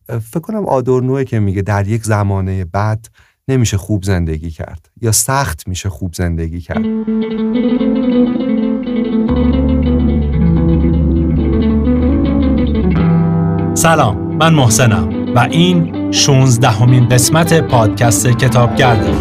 فکر کنم آدورنوه که میگه در یک زمانه بعد نمیشه خوب زندگی کرد یا سخت میشه خوب زندگی کرد. سلام، من محسنم و این 16مین قسمت پادکست کتابگرده.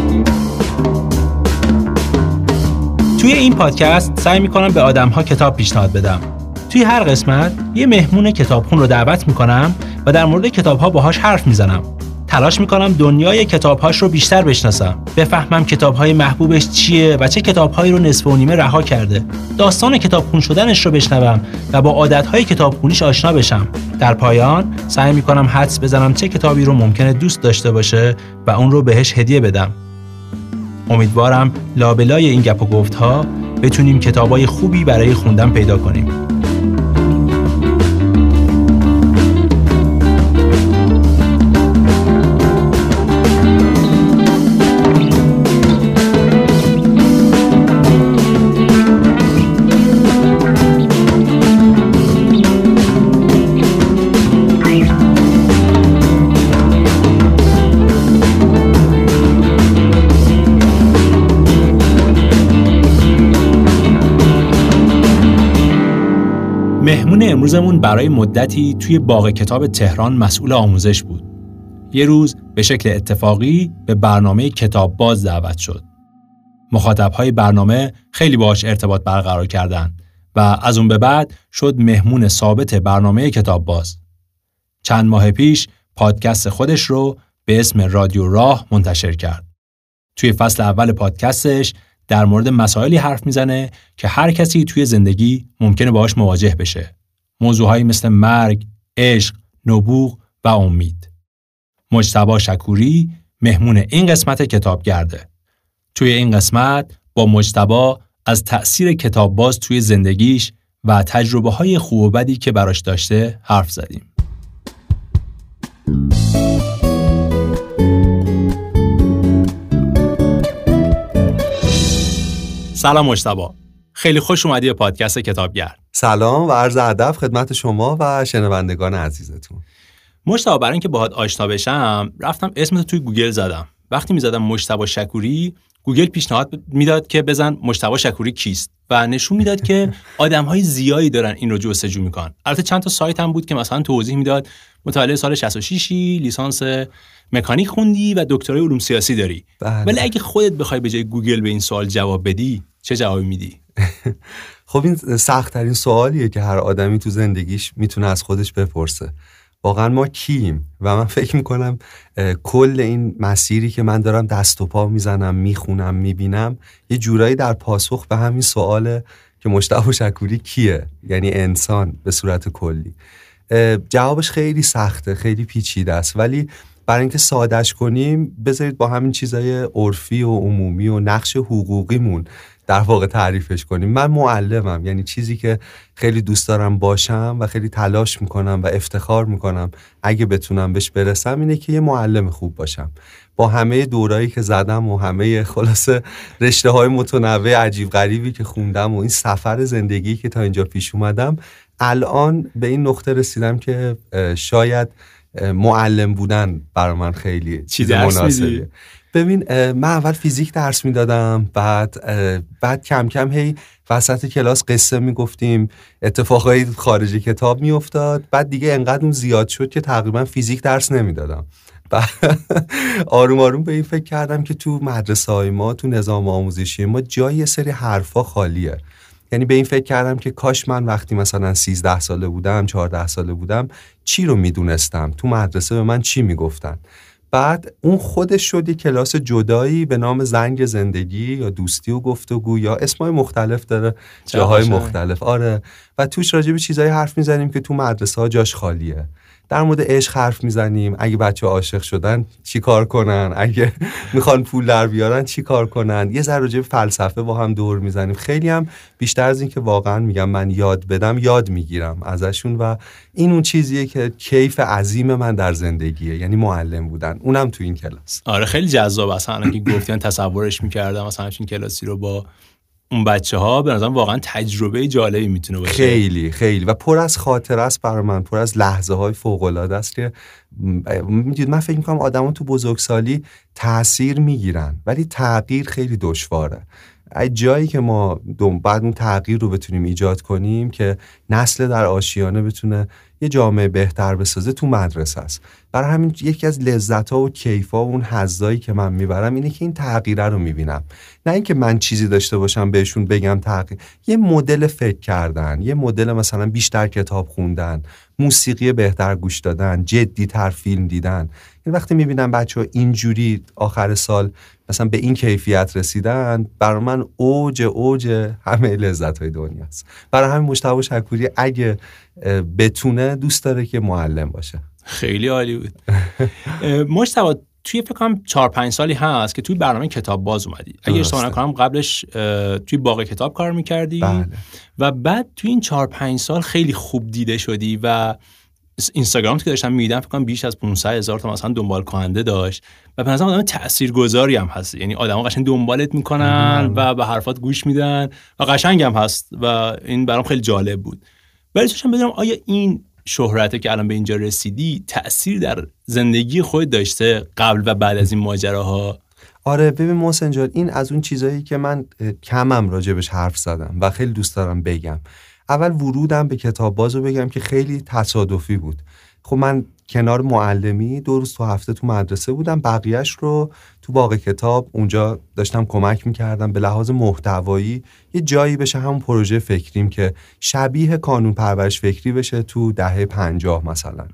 توی این پادکست سعی میکنم به آدم‌ها کتاب پیشنهاد بدم. توی هر قسمت یه مهمون کتابخون رو دعوت میکنم و در مورد کتاب‌ها باهاش حرف میزنم. تلاش میکنم دنیای کتاب‌هاش رو بیشتر بشناسم، بفهمم کتاب‌های محبوبش چیه و چه کتاب‌هایی رو نصف و نیمه رها کرده. داستان کتابخون شدنش رو بشنوم و با عادت‌های کتابخونیش آشنا بشم. در پایان سعی میکنم حدس بزنم چه کتابی رو ممکنه دوست داشته باشه و اون رو بهش هدیه بدم. امیدوارم لابلای این گپ و گفت‌ها بتونیم کتابای خوبی برای خوندن پیدا کنیم. مهمون امروزمون برای مدتی توی باغ کتاب تهران مسئول آموزش بود. یه روز به شکل اتفاقی به برنامه کتاب باز دعوت شد. مخاطب‌های برنامه خیلی باهاش ارتباط برقرار کردن و از اون به بعد شد مهمون ثابت برنامه کتاب باز. چند ماه پیش پادکست خودش رو به اسم رادیو راه منتشر کرد. توی فصل اول پادکستش در مورد مسائلی حرف میزنه که هر کسی توی زندگی ممکنه باهاش مواجه بشه. موضوعهایی مثل مرگ، عشق، نبوغ و امید. مجتبی شکوری مهمون این قسمت کتابگرده. توی این قسمت با مجتبی از تأثیر کتاب باز توی زندگیش و تجربه‌های خوب و بدی که براش داشته حرف زدیم. سلام مجتبی، خیلی خوش اومدی به پادکست کتابگرد. سلام و عرض ادب خدمت شما و شنوندگان عزیزتون. مجتبی، برای اینکه باهات آشنا بشم رفتم اسمت توی گوگل زدم. وقتی میزدم مجتبی شکوری، گوگل پیشنهاد میداد که بزن مجتبی شکوری کیست و نشون میداد که آدم‌های زیادی دارن این رو جستجو میکنن. البته چند تا سایت هم بود که مثلا توضیح میداد متولد سال 66، لیسانس مکانیک خوندی و دکترای علوم سیاسی داری. ولی اگه خودت بخوای به جای گوگل به این سوال جواب بدی، چه جوابی میدی؟ خب این سخت‌ترین سوالیه که هر آدمی تو زندگیش میتونه از خودش بپرسه. واقعا ما کیم؟ و من فکر میکنم کل این مسیری که من دارم دست و پا میزنم، میخونم، میبینم، یه جورایی در پاسخ به همین سواله که مجتبی شکوری کیه؟ یعنی انسان به صورت کلی. جوابش خیلی سخته، خیلی پیچیده است، ولی برای اینکه سادهش کنیم بذارید با همین چیزای عرفی و عمومی و نقش حقوقیمون در واقع تعریفش کنیم. من معلمم، یعنی چیزی که خیلی دوست دارم باشم و خیلی تلاش میکنم و افتخار میکنم اگه بتونم بهش برسم اینه که یه معلم خوب باشم. با همه دورایی که زدم و همه خلاصه رشته‌های متنوع عجیب غریبی که خوندم و این سفر زندگی که تا اینجا پیش اومدم، الان به این نقطه رسیدم که شاید معلم بودن برای من خیلی چیز مناسبه. ببین، من اول فیزیک درس میدادم، بعد کم کم هی وسط کلاس قصه میگفتیم، اتفاقای خارج کتاب میافتاد، بعد دیگه انقدر اون زیاد شد که تقریبا فیزیک درس نمیدادم. آروم آروم به این فکر کردم که تو مدرسه های ما، تو نظام آموزشی ما جای یه سری حرفا خالیه. یعنی به این فکر کردم که کاش من وقتی مثلا 13 ساله بودم، 14 ساله بودم، چی رو میدونستم، تو مدرسه به من چی میگفتن. بعد اون خودش شد یه کلاس جدایی به نام زنگ زندگی یا دوستی و گفتگو یا اسمای مختلف داره، جاهای مختلف. آره، و توش راجع به چیزایی حرف میزنیم که تو مدرسه ها جاش خالیه. در مورد عشق حرف میزنیم، اگه بچه عاشق شدن چی کار کنن، اگه میخوان پول در بیارن چی کار کنن، یه ذره راجع به فلسفه با هم دور میزنیم. خیلی هم بیشتر از این که واقعا میگم من یاد بدم، یاد میگیرم ازشون و این اون چیزیه که کیف عظیم من در زندگیه، یعنی معلم بودن، اونم تو این کلاس. آره خیلی جذاب. اصلا که گفتن تصورش میکردم مثلا همین کلاسی رو با اون بچه‌ها به نظرم واقعا تجربه جالبی میتونه باشه. خیلی خیلی و پر از خاطره است برای من، پر از لحظه‌های فوق‌العاده است که میدونید من فکر می‌کنم آدما تو بزرگسالی تأثیر میگیرن ولی تغییر خیلی دشواره. جایی که ما بعد اون تغییر رو بتونیم ایجاد کنیم که نسل در آشیانه بتونه یه جامعه بهتر بسازه تو مدرسه است. برای همین یکی از لذت‌ها و کیف‌ها و اون حظایی که من میبرم اینه که این تغییره رو میبینم، نه اینکه من چیزی داشته باشم بهشون بگم تغییر. یه مدل فکر کردن، یه مدل مثلا بیشتر کتاب خوندن، موسیقی بهتر گوش دادن، جدی‌تر فیلم دیدن. این وقتی میبینم بچه‌ها اینجوری آخر سال مثلا به این کیفیت رسیدن، برای من اوج همه لذت‌های دنیاست. برای همین مجتبی شکوری اگه بتونه دوست داره که معلم باشه. خیلی عالی بود. مجتبی توی فکر کنم 4-5 سالی هست که توی برنامه کتاب باز اومدی. اگه اشتباه نکنم قبلش توی باغ کتاب کار می‌کردی. بله. و بعد توی این 4-5 سال خیلی خوب دیده شدی و اینستاگرام که داشتم می‌دیدم فکر کنم بیش از 500,000 تا مثلا دنبال کننده داشت و به نظرم آدم تاثیرگذاری هم هست. یعنی آدما قشنگ دنبالت میکنن و به حرفات گوش میدن و قشنگ هم هست و این برام خیلی جالب بود. ولی داشتم بدونم آیا این شهرته که الان به اینجا رسیدی تأثیر در زندگی خودت داشته قبل و بعد از این ماجراها؟ آره ببین محسن جان، این از اون چیزایی که من کمم راجبش حرف زدم و خیلی دوست دارم بگم. اول ورودم به کتاب بازو بگم که خیلی تصادفی بود. خب من کنار معلمی 2 روز تو هفته تو مدرسه بودم، بقیهش رو تو باغ کتاب اونجا داشتم کمک میکردم به لحاظ محتوایی یه جایی بشه همون پروژه فکریم که شبیه کانون پرورش فکری بشه تو دهه 50 مثلا،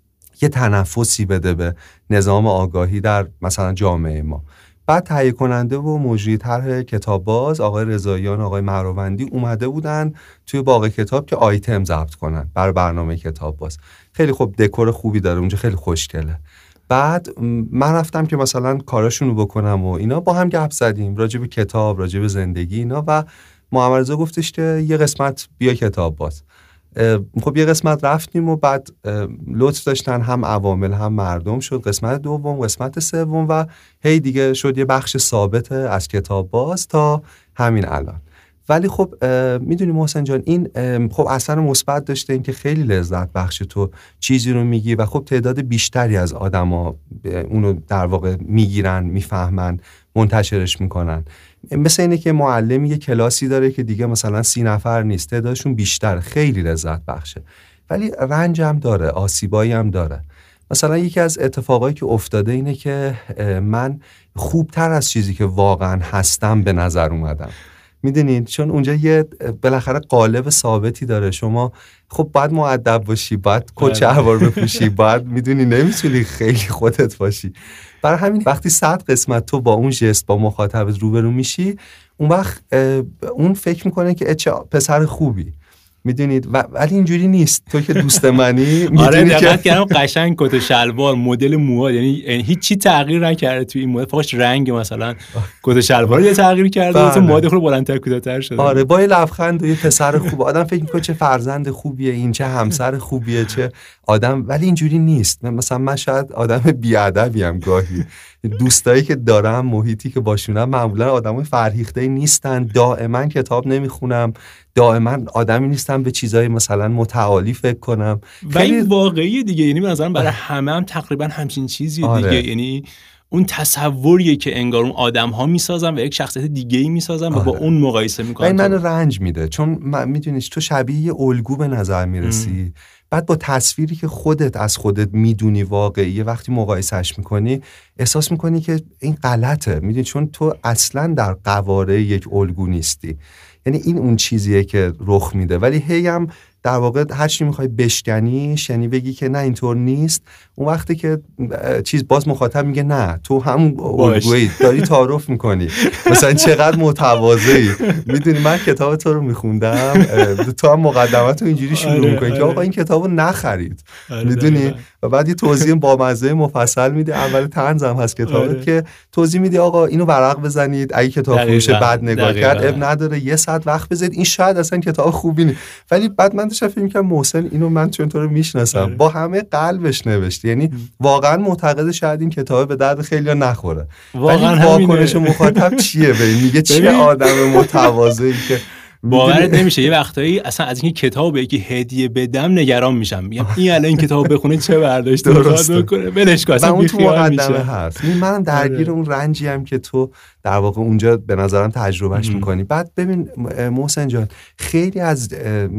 یه تنفسی بده به نظام آگاهی در مثلا جامعه ما. بعد تهیه کننده و مجری طرح کتاب باز آقای رضاییان، آقای مهروندی اومده بودن توی باغ کتاب که آیتم ضبط کنن برای برنامه کتاب باز. خیلی خوب دکور خوبی داره اونجا، خیلی خوشگله. بعد من رفتم که مثلا کاراشونو بکنم و اینا، با هم گپ زدیم راجع به کتاب، راجع به زندگی اینا و محمد رضا گفتش که یه قسمت بیا کتاب باز. خب یه قسمت رفتیم و بعد لطف داشتن هم عوامل هم مردم، شد قسمت دوم، قسمت سوم و هی دیگه شد یه بخش ثابت از کتاب باز تا همین الان. ولی خب میدونی محسن جان این خب اثر مثبت داشته، این که خیلی لذت بخش تو چیزی رو میگی و خب تعداد بیشتری از آدما اونو در واقع میگیرن، میفهمن، منتشرش میکنن. مثل اینه که معلمی یه کلاسی داره که دیگه مثلا 30 نفر نیست، تعدادشون بیشتر، خیلی لذت بخشه ولی رنج هم داره، آسیبایی هم داره. مثلا یکی از اتفاقایی که افتاده اینه که من خوبتر از چیزی که واقعا هستم به نظر اومدم. میدونید چون اونجا یه بالاخره قالب ثابتی داره، شما خب باید مؤدب باشی، باید کت شلوار بپوشی، باید میدونی نمیتونی خیلی خودت باشی. برای همین وقتی 100 قسمت تو با اون ژست با مخاطبت روبرو میشی، اون وقت اون فکر میکنه که چه پسر خوبی، میدونید، ولی اینجوری نیست. تو که دوست منی آره دقت کردم قشنگ کت شلوار، مدل موها، یعنی هیچ چی تغییر نکرده توی این مدل، فقط رنگ مثلا کت شلوار یه تغییر کرده، تو مدل رو بلندتر کوتاه‌تر شده. آره با یه لبخند و یه پسر خوب، آدم فکر میکنه چه فرزند خوبیه این، چه همسر خوبیه، چه آدم، ولی اینجوری نیست. مثلا من شاید آدم بی‌ادبی ام گاهی، دوستایی که دارم، محیطی که باشونم معمولا آدمای فرهیخته‌ای نیستن، دائما کتاب نمیخونم، دائما آدمی نیستم به چیزای مثلا متعالی فکر کنم. و این واقعیه دیگه، یعنی به نظرم برای همه هم تقریبا همچین چیزیه دیگه. یعنی اون تصوریه که انگار اون آدم‌ها میسازن و یک شخصیت دیگه‌ای میسازن و با اون مقایسه میکنن. این منو رنج میده، چون میدونی تو شبیه یه الگو به نظر میرسی. بعد با تصویری که خودت از خودت میدونی واقعیه، وقتی مقایسهش میکنی احساس میکنی که این غلطه، میدونی، چون تو اصلا در قواره یک الگو نیستی. یعنی این اون چیزیه که رخ میده، ولی هی هم در واقع هر چی میخوای بشکنیش، یعنی بگی که نه اینطور نیست، اون وقتی که چیز باز مخاطب میگه نه تو همون الگویی داری تعارف میکنی، مثلا چقدر متواضعی. میدونی من کتاب تو رو میخوندم، تو هم مقدمت رو اینجوری شروع میکنی که آقا این کتاب رو نخرید، میدونی، و بعد یه توضیح با مزه مفصل میده. اول طنزم هست کتابت که توضیح میده آقا اینو ورق بزنید، اگه کتاب فروش بد نگاه کرد اب نداره، 100 وقت بذارید، این شاید اصلا کتاب خوبی نیست. ولی بعد من داشتم فکر می‌کردم محسن اینو من چون تو رو میشناسم با همه قلبش نوشته، یعنی واقعا معتقد شاید این کتاب به درد خیلیا نخوره، ولی واکنش مخاطب چیه؟ میگه چه آدم متواضعی که باورت نمیشه. یه وقتایی اصلا از این کتاب به یکی هدیه بدم نگران میشم، میگم این الان این کتاب بخونه چه برداشت میکنه، ولش کن اصلا اون تو مقدمه هست. منم درگیر اون رنجی ام که تو در واقع اونجا به نظرم تجربهش میکنی. بعد ببین محسن جان، خیلی از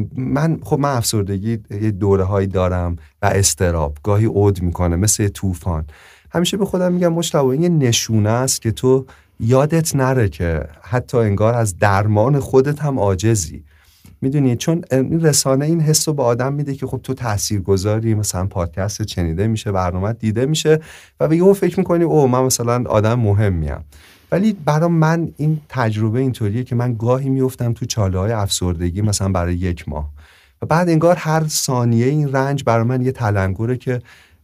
من افسردگی یه دوره‌هایی دارم و اضطراب گاهی عود میکنه مثل طوفان. همیشه به خودم میگم مجتبی این یه نشونه است که تو یادت نره که حتی انگار از درمان خودت هم عاجزی. میدونی چون این رسانه این حس رو به آدم میده که خب تو تاثیرگذاری، مثلا پادکست چنیده میشه، برنامه دیده میشه و به یهو فکر میکنی او من مثلا آدم مهمیم. ولی برای من این تجربه اینطوریه که من گاهی میافتم تو چاله‌های افسردگی مثلا برای 1 ماه و بعد انگار هر ثانیه این رنج برای من یه تلنگره که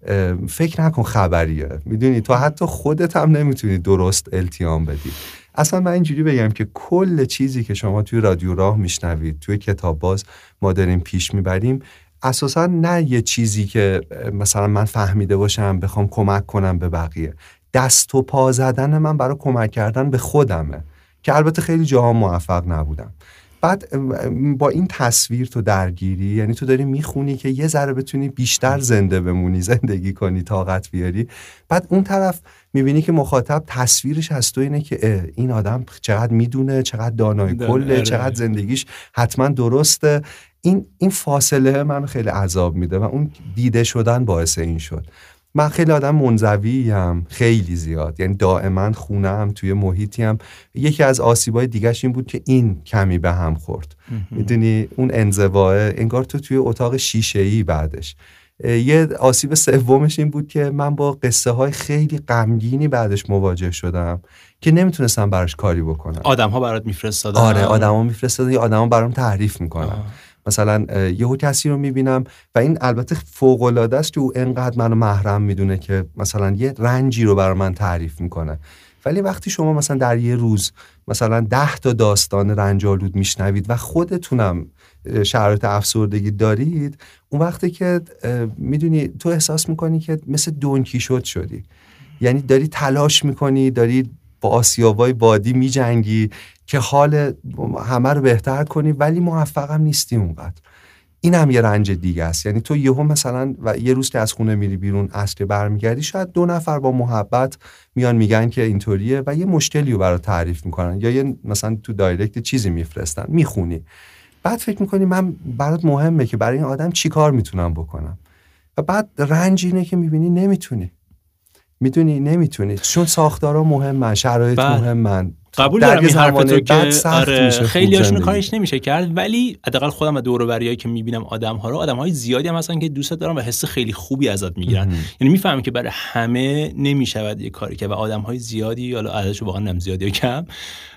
فکر نکن خبریه. میدونی تو حتی خودت هم نمیتونی درست التیام بدی. اصلا من اینجوری بگم که کل چیزی که شما توی رادیو راه میشنوید، توی کتاب باز ما داریم پیش میبریم، اساسا نه یه چیزی که مثلا من فهمیده باشم بخوام کمک کنم به بقیه. دست و پا زدن من برای کمک کردن به خودمه که البته خیلی جاها موفق نبودم. بعد با این تصویر تو درگیری، یعنی تو داری میخونی که یه ذره بتونی بیشتر زنده بمونی، زندگی کنی، طاقت بیاری. بعد اون طرف میبینی که مخاطب تصویرش از تو اینه که این آدم چقدر میدونه، چقدر دانای کله، چقدر زندگیش حتما درسته. این فاصله منو خیلی عذاب میده و اون دیده شدن باعث این شد. من خیلی آدم منزویم، خیلی زیاد، یعنی دائما خونه‌ام توی محیطیم. یکی از آسیبای دیگه‌ش این بود که این کمی به هم خورد. میدونی اون انزواه، انگار تو توی اتاق شیشه‌ای. بعدش یه آسیب سومش این بود که من با قصه های خیلی غمگینی بعدش مواجه شدم که نمیتونستم براش کاری بکنم. آدم‌ها برات میفرستادن. آره آدم‌ها میفرستادن یا آدم‌ها برام تعریف میکنن. مثلا یهو کسی رو میبینم و این البته فوق‌العاده است که او انقدر منو محرم میدونه که مثلا یه رنجی رو برای من تعریف میکنه. ولی وقتی شما مثلا در یه روز مثلا 10 تا داستان رنج‌آلود میشنوید و خودتونم شرایط افسردگی دارید، اون وقتی که میدونی تو احساس میکنی که مثل دون کیشوت شدی. یعنی داری تلاش میکنی، داری با آسیابای بادی میجنگی که حال همه رو بهتر کنی، ولی موفق هم نیستی اونقدر. این هم یه رنج دیگه است. یعنی تو یهو مثلا و یه روز که از خونه میری بیرون، عصر برمیگردی، شاید 2 نفر با محبت میان میگن که اینطوریه و یه مشکلی رو برات تعریف میکنن یا یه مثلا تو دایرکت چیزی میفرستن، میخونی، بعد فکر میکنی من برات مهمه که برای این آدم چی کار میتونم بکنم و بعد رنج اینه که میبینی نمیتونی. میدونی نمیتونی چون ساختارها مهمن، شرایط مهمن. قبول دارم این حرفتو که آره خیلی هاشون کارش نمیشه کرد، ولی حداقل خودم و دور و بریایی که میبینم آدم‌های زیادی هم هستن که دوست دارن و حس خیلی خوبی ازت میگیرن. یعنی میفهمم که برای همه نمیشود یه کاری که و آدم‌های زیادی، حالا عددش واقعا نم زیادی کم،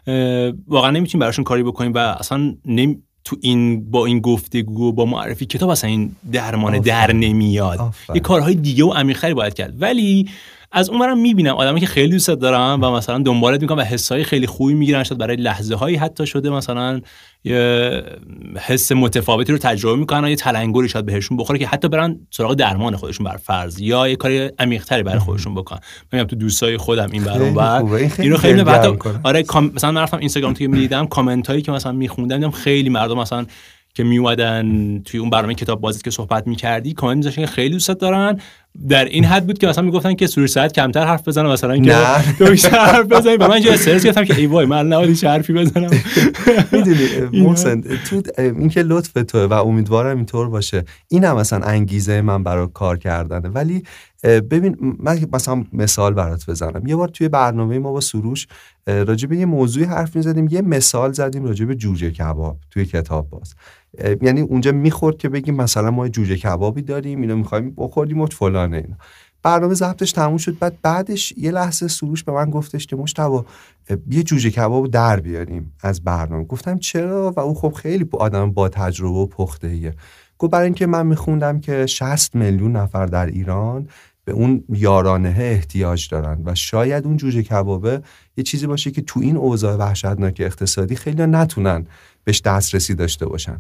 واقعا نمیتونیم براشون کاری بکنیم و اصلا تو این با این گفتگو با معرفی کتاب اصلا این درمان در نمیاد. یه کارهای دیگه و عمیق‌تری باید کرد. ولی از اونورم میبینم آدمی که خیلی دوست دارم و مثلا دنبالت میکنم و حسای خیلی خوبی میگیرن، شاید برای لحظه هایی حتی شده مثلا یه حس متفاوتی رو تجربه میکنن، یه تلنگری شاید بهشون بخوره که حتی برن سراغ درمان خودشون بر فرض یا یه کاری عمیق‌تری برای خودشون بکنن. من تو دوستای خودم این برام بعد اینو خیلی آره مثلا من رفتم اینستاگرام تو میدیدم کامنت هایی که مثلا میخوندم، دیدم خیلی مردم مثلا که میومدن توی اون برنامه کتاب بازی که صحبت می‌کردی کامنت می‌ذاشتن که خیلی دوست دارن. در این حد بود که مثلا میگفتن که سروش ساعت کمتر حرف بزنه، مثلا که بیشتر حرف بزنه. به من چه استرس گرفتم که ای وای من نباید چه حرفی بزنم. میدونی محسن تو این که لطف توه و امیدوارم اینطور باشه. اینم مثلا انگیزه من برای کار کردنه. ولی ببین من مثلا مثال برات بزنم. یه بار توی برنامه ما با سروش راجع به یه موضوعی حرف می‌زدیم، یه مثال زدیم راجع به جوجه کباب توی کتاب باز. یعنی اونجا میخورد که بگیم مثلا ما جوجه کبابی داریم، اینو می‌خوایم بخوریم و فلانه اینا. برنامه ضبطش تموم شد، بعدش یه لحظه سروش به من گفتش که مجتبی یه جوجه کباب در بیاریم از برنامه. گفتم چرا؟ و اون خب خیلی آدم با تجربه و پخته‌ایه. گفت برای اینکه من میخوندم که 60 میلیون نفر در ایران به اون یارانه احتیاج دارن و شاید اون جوجه کبابه یه چیزی باشه که تو این اوضاع وحشتناک اقتصادی خیلی نتونن بهش دسترسی داشته باشن.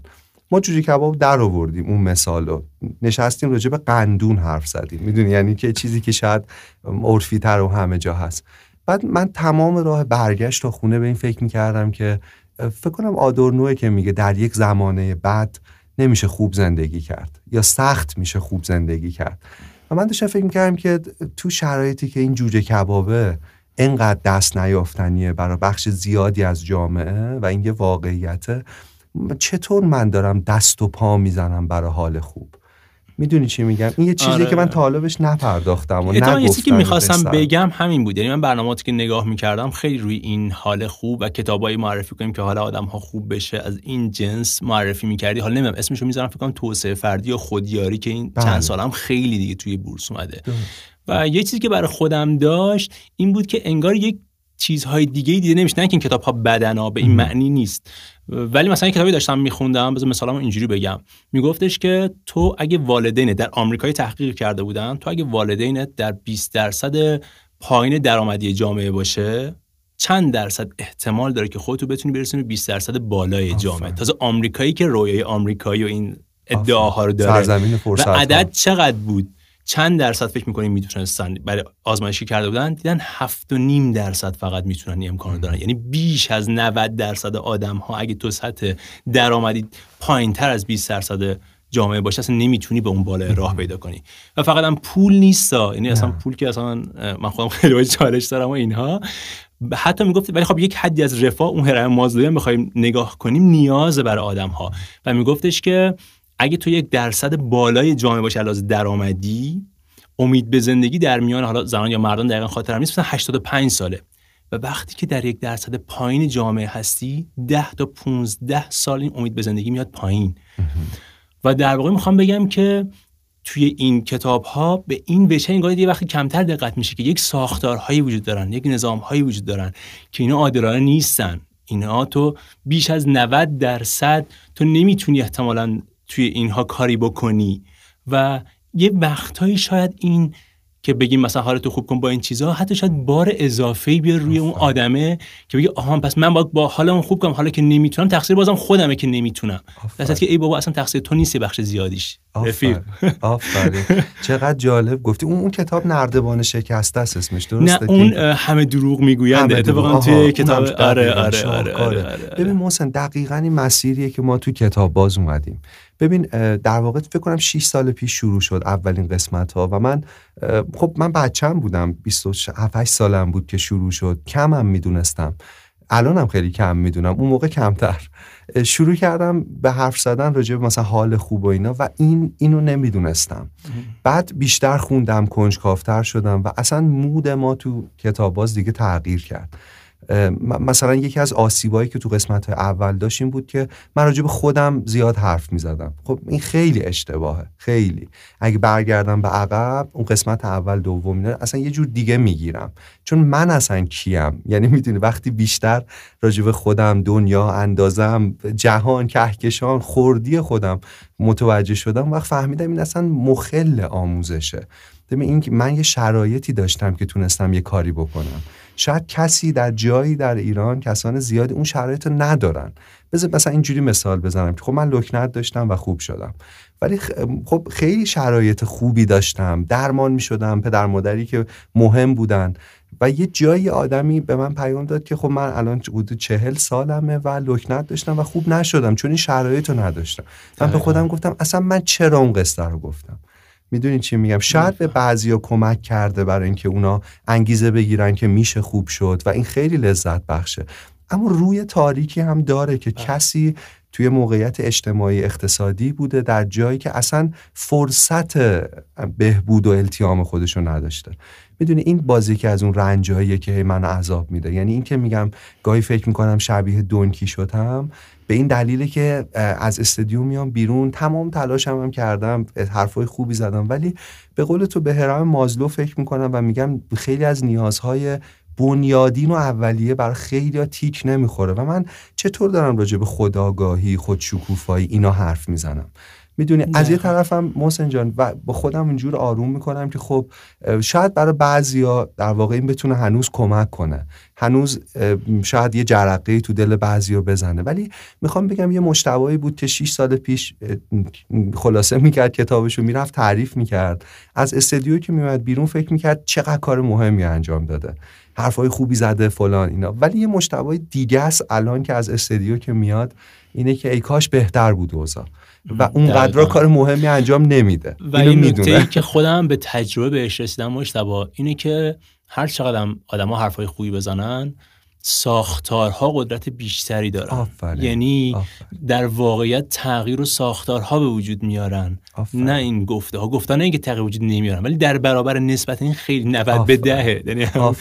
ما جوجه کباب در آوردیم اون مثالو، نشستیم راجع به قندون حرف زدیم، میدونی، یعنی که چیزی که شاید عرفی تر و همه جا هست. بعد من تمام راه برگشت تا خونه به این فکر میکردم که فکر کنم آدورنوه که میگه در یک زمانه بعد نمیشه خوب زندگی کرد یا سخت میشه خوب زندگی کرد. و من داشتم فکر میکردم که تو شرایطی که این جوجه کبابه اینقدر دست نیافتنیه برای بخش زیادی از جامعه و این یه واقعیته، چطور من دارم دست و پا میزنم برای حال خوب؟ میدونی چی میگم؟ این یه چیزی که من تا حالا بهش نپرداختم و نگفتم. یه چیزی که میخواستم بگم همین بود. یعنی من برنامه‌ای که نگاه میکردم خیلی روی این حال خوب و کتابایی معرفی کنیم که حالا آدم‌ها خوب بشه از این جنس معرفی میکردی. حالا نمیدونم اسمشو میذارم، فکر کنم توسعه فردی یا خودیاری، که این چند سال هم خیلی دیگه توی بورس اومده. و یه چیزی که برای خودم داشت این بود که انگار یک چیزهای دیگه دیده نمیشه. نه که این کتاب‌ها بدنا، به این معنی نیست، ولی مثلا کتابی داشتم میخوندم، بذار مثلا اینجوری بگم، میگفتش که تو اگه والدینت در آمریکای تحقیق کرده بودن، تو اگه والدینت در 20% پایین درآمدی جامعه باشه، چند درصد احتمال داره که خودتو بتونی برسونی به 20% بالای جامعه. تازه آمریکایی که رویای آمریکایی و این ادعاها رو داره، سرزمین فرصت، و عدد چقدر بود؟ چند درصد فکر می‌کنیم میتونستن؟ برای آزمایشی کرده بودن دیدن 7.5% فقط میتونن این امکانو دارن. یعنی بیش از 90% آدم‌ها اگه تو سطح درآمدی پایین‌تر از 20% جامعه باشه اصلا نمیتونی به اون بالا راه پیدا کنی. و فقط هم پول نیستا، یعنی اصلا پول که اصلا من خودم خیلی باید چالش دارم و اینها، حتی میگفت ولی خب یک حدی از رفاه، اون هرم مازلویی هم بخوایم نگاه کنیم، نیاز برای آدم‌ها. و میگفتش که اگه تو 1% بالای جامعه باشه علاوه درآمدی، امید به زندگی در میان حالا زنان یا مردان دقیقاً خاطرم نیست، مثلا 85 ساله. و وقتی که در 1% پایین جامعه هستی، 10 تا 15 سال این امید به زندگی میاد پایین. و در واقع میخوام بگم که توی این کتاب‌ها به این وجه انگار یه وقتی کمتر دقت میشه که یک ساختارهایی وجود دارن، یک نظام‌هایی وجود دارن که اینا عادلانه نیستن. اینا تو بیش از 90% تو نمیتونی احتمالاً توی اینها کاری بکنی. و یه وقتایی شاید این که بگیم مثلا حالتو خوب کن با این چیزا، حتی شاید بار اضافه‌ای بیاره روی اون آدمه که بگه آها پس من باید با حالم خوب کنم، حالا که نمیتونم تقصیر بازم خودمه که نمیتونم. درسته که ای بابا اصلا تقصیر تو نیست، بخش زیادیش. آفرین. چقدر جالب گفتی. اون کتاب نردبان شکسته است اسمش، درسته؟ نه اون همه دروغ میگویند اتفاقا توی کتاب. آره. ببین محسن، دقیقاً این مسیریه که ما توی کتاب باز اومدیم. ببین در واقع فکر کنم 6 سال پیش شروع شد اولین قسمت ها و من بچه‌م بودم، 27 سالم بود که شروع شد. کمم میدونستم، الانم خیلی کم میدونم، اون موقع کمتر. شروع کردم به حرف زدن راجع به مثلا حال خوب و اینا و اینو نمیدونستم. بعد بیشتر خوندم، کنجکاوتر شدم و اصلا مود ما تو کتاب باز دیگه تغییر کرد. مثلا یکی از آسیبایی که تو قسمت اول داشت این بود که من راجع به خودم زیاد حرف میزدم. خب این خیلی اشتباهه، خیلی. اگه برگردم به عقب، اون قسمت اول دوم اینا اصلا یه جور دیگه میگیرم، چون من اصلا کیم. یعنی میدونی وقتی بیشتر راجع به خودم، دنیا، اندازم، جهان، کهکشان، خوردی خودم متوجه شدم، وقت فهمیدم این اصلا مخل آموزشه. این که من یه شرایطی داشتم که تونستم یه کاری بکنم. شاید کسی در جایی در ایران، کسان زیادی اون شرایط رو ندارن. بذار مثلا اینجوری مثال بزنم که خب من لکنت داشتم و خوب شدم، ولی خب خیلی شرایط خوبی داشتم، درمان می شدم، پدر مادری که مهم بودن و یه جایی آدمی به من پیام داد که خب من الان حدود 40 سالمه و لکنت داشتم و خوب نشدم چون این شرایط رو نداشتم. من به خودم گفتم اصلا من چرا اون قصه رو گفتم؟ میدونی چی میگم؟ شاید به بعضیا کمک کرده برای اینکه اونا انگیزه بگیرن که میشه خوب شد و این خیلی لذت بخشه، اما روی تاریکی هم داره که کسی توی موقعیت اجتماعی اقتصادی بوده در جایی که اصلا فرصت بهبود و التیام خودشو نداشته. میدونی این بازی که از اون رنجاییه که منو عذاب میده. یعنی این که میگم گاهی فکر میکنم شبیه دونکی شدم به این دلیله که از استادیوم میام بیرون، تمام تلاشم کردم، حرفای خوبی زدم، ولی به قول تو به هرم مازلو فکر میکنم و میگم خیلی از نیازهای بنیادین و اولیه برای خیلی ها تیک نمیخوره و من چطور دارم راجع به خودآگاهی، خودشکوفایی اینا حرف میزنم؟ میدونی از یه طرفم محسن جان و با خودم اینجور آروم میکنم که خب شاید برای بعضیا در واقع این بتونه هنوز کمک کنه، هنوز شاید یه جرقه‌ای تو دل بعضیا بزنه، ولی میخوام بگم یه مجتبی بود که 6 سال پیش خلاصه میکرد کتابشو، میرفت تعریف میکرد، از استودیو که میومد بیرون فکر میکرد چقدر کار مهمی انجام داده، حرفای خوبی زده فلان اینا، ولی یه مجتبی دیگه است الان که از استودیو که میاد اینه که ای کاش بهتر بود اوضاع و اونقدر کار مهمی انجام نمیده. و این نکته‌ای که خودم به تجربه بهش رسیدم مجتبی اینه که هر چقدر آدم‌ها حرفای خوبی بزنن ساختارها قدرت بیشتری دارن. یعنی در واقعیت تغییر و ساختارها به وجود میارن. نه این گفته‌ها نه که تغییر وجود نمیارن، ولی در برابر نسبت این خیلی 90/10 یعنی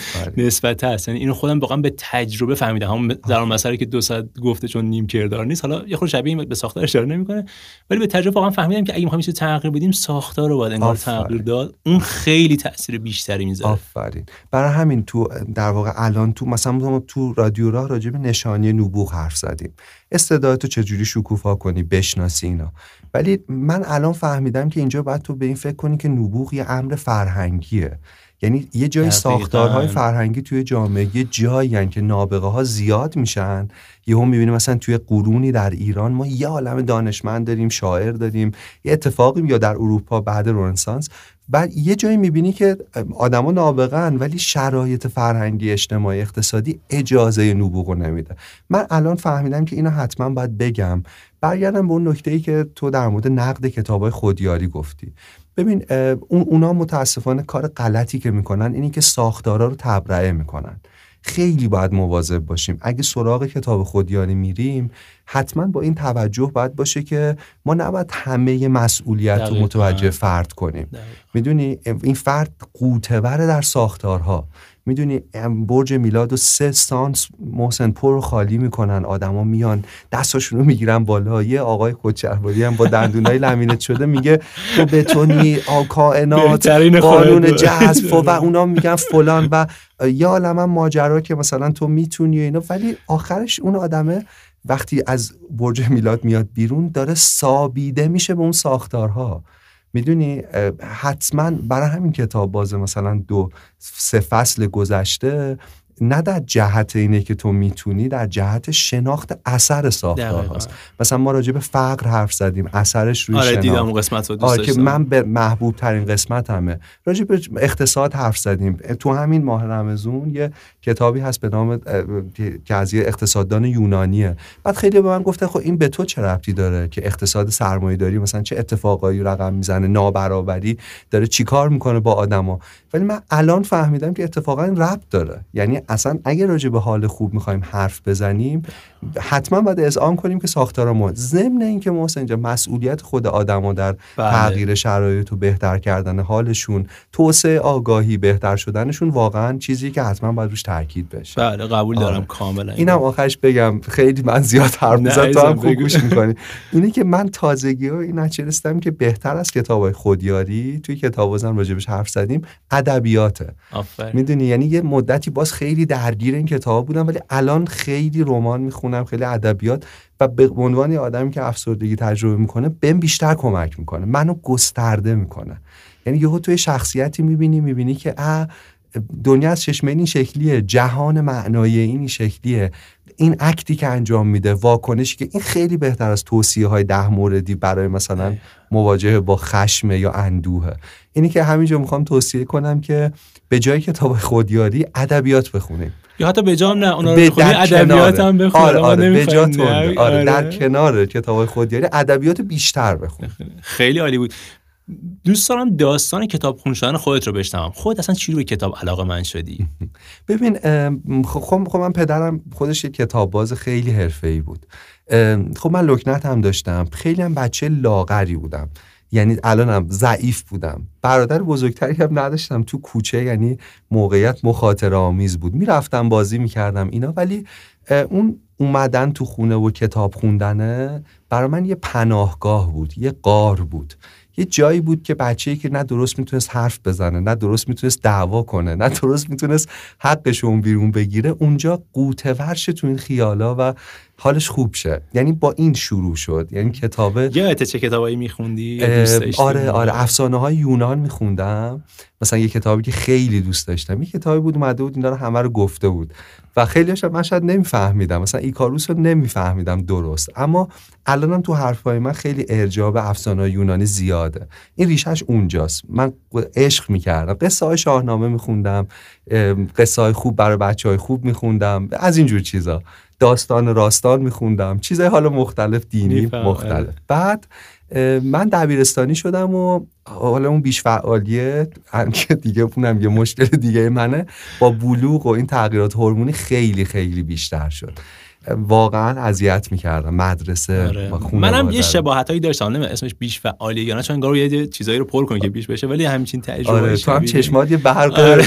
نسبت هست. یعنی اینو خودم واقعا به تجربه فهمیدم. همون در اون مسئله که 2 ساعت گفته چون نیم کردار نیست، حالا یه خورده شبیه به ساختار اشاره نمیکنه، ولی به تجربه واقعا فهمیدم که اگه می‌خوایم چیزی تغییر بدیم ساختار رو باید انگار تغییر داد. اون خیلی تاثیر بیشتری میذاره. آفرین. برای همین تو در واقع الان تو مثلا تو رادیو راه راجع به نشانی نبوغ حرف زدیم، استعدادتو چجوری شکوفا کنی، بشناسی اینا، ولی من الان فهمیدم که اینجا باید تو به این فکر کنی که نبوغ یه امر فرهنگیه. یعنی یه جای ساختارهای فرهنگی توی جامعه یه جایی که نابغه ها زیاد میشن، یهو میبینیم مثلا توی قرونی در ایران ما یه عالم دانشمند داریم، شاعر داریم، یه اتفاقی یا در اروپا بعد رنسانس، بعد یه جایی میبینی که آدما نابغه‌ان ولی شرایط فرهنگی، اجتماعی، اقتصادی اجازه نبوغ نمیده. من الان فهمیدم که اینو حتما باید بگم. برگردم به اون نکته‌ای که تو در مورد نقد کتابای خودیاری گفتی. ببین اونا متاسفانه کار غلطی که میکنن اینی که ساختارا رو تبرئه میکنن. خیلی باید مواظب باشیم. اگه سراغ کتاب خودیاری میریم حتما با این توجه باید باشه که ما نباید همه مسئولیت رو متوجه فرد کنیم. میدونی این فرد قوطه‌ور در ساختارها. میدونی برج میلاد و 3 سانس محسن پر رو خالی میکنن، آدما میان دستاشون رو میگیرن بالا، یه آقای خودشهرواری هم با دندونای لمینت شده میگه تو بتونی کائنات قانون جذب و اونا میگن فلان و یا عالم ماجرا که مثلا تو میتونی اینا، ولی آخرش اون آدمه وقتی از برج میلاد میاد بیرون داره سابیده میشه به اون ساختارها. میدونی حتما برای همین کتاب باز مثلا 2-3 فصل گذشته نه در جهت اینه که تو میتونی، در جهت شناخت اثر ساختار هاست. مثلا ما راجع به فقر حرف زدیم، اثرش روی شناخت. دیدم اون قسمت رو دوست داشتم که من به محبوب ترین قسمت همه. راجع به اقتصاد حرف زدیم. تو همین ماه رمضان یه کتابی هست به نام که از یه اقتصاددان یونانیه. بعد خیلی به من گفتن خب این به تو چه ربطی داره که اقتصاد سرمایه‌داری مثلا چه اتفاقایی رقم میزنه، نابرابری داره چیکار میکنه با آدما. ولی من الان فهمیدم که اتفاقا ربط داره. یعنی اصلا اگه راجع به حال خوب میخوایم حرف بزنیم حتما باید اذعان کنیم که ساختارمون ضمن این که محسن اینجا مسئولیت خود آدما در تغییر شرایط و بهتر کردن حالشون، توسعه آگاهی، بهتر شدنشون واقعا چیزی که حتما باید روش تاکید بشه. بله قبول دارم کاملا. اینم آخرش بگم خیلی من زیاد حرف می‌زنم تو هم خوب گوش می‌کنی. اینی که من تازگی‌ها این نچرستم که بهتر از کتابای خودیاری توی کتابوزم راجبش حرف زدیم ادبیاته. میدونی یعنی یه مدتی باز خیلی درگیر این کتابا بودم ولی الان خیلی رمان میخونم، خیلی ادبیات و به عنوان آدمی که افسردگی تجربه میکنه بهم بیشتر کمک میکنه، منو گسترده میکنه. یعنی یهو توی شخصیتی میبینی که دنیا از چشمه این شکلیه، جهان معنایی این شکلیه، این اکتی که انجام میده، واکنشی که این خیلی بهتر از توصیه های 10 موردی برای مثلا مواجهه با خشم یا اندوهه. اینی که همینجا میخوام توصیه کنم که به جای کتاب خودیاری ادبیات بخونیم، یا حتی به جام نه اونا رو بخونی ادبیات هم بخون. آره به جا آره در کنار کتاب خودیاری ادبیات بیشتر بخون. خیلی عالی بود. دوست دارم داستان کتاب خوندن خودت رو بشنوم. خودت اصلا چی رو به کتاب علاقه‌مند شدی؟ ببین خب من پدرم خودش یک کتاب باز خیلی حرفه‌ای بود. خب من لکنت هم داشتم، خیلی هم بچه لاغری بودم، یعنی الانم ضعیف بودم. برادر بزرگتری هم نداشتم تو کوچه، یعنی موقعیت مخاطره آمیز بود، میرفتم بازی میکردم اینا، ولی اون اومدن تو خونه و کتاب خوندنه برای من یه پناهگاه بود، یه غار بود، یه جایی بود که بچه‌ای که نه درست میتونست حرف بزنه، نه درست میتونست دعوا کنه، نه درست میتونست حقش اون بیرون بگیره، اونجا قوطه ورش تو این خیالا و حالش خوب شه. یعنی با این شروع شد. یعنی کتابه یادت چه کتابایی میخوندی؟ آره افسانه های یونان میخوندم. مثلا یه کتابی که خیلی دوست داشتم، یه کتابی بود اومده بود اینا رو همه رو گفته بود و خیلی‌هاش من شاید نمیفهمیدم، مثلا ایکاروس رو نمیفهمیدم درست، اما الانم تو حرفای من خیلی ارجاع به افسانه‌های یونانی زیاده. این ریشه‌اش اونجاست. من عشق می‌کردم، قصه‌های شاهنامه می‌خوندم، قصه‌های خوب برای بچه‌های خوب می‌خوندم، از این جور چیزا، داستان راستان می‌خوندم، چیزای حالا مختلف دینی مختلف. بعد من دبیرستانی شدم و حالا اون بیش فعالیت که دیگه اونم یه مشکل دیگه منه، با بلوغ و این تغییرات هورمونی خیلی خیلی بیشتر شد. واقعا اذیت می‌کردم مدرسه و خونه. منم یه شباهتایی داشتم، نمیدونم اسمش بیش فعالیه یا نه، چون انگار یه چیزایی رو پر کنه که بیش بشه، ولی همین تجربه. آره تو هم چشمات یه برق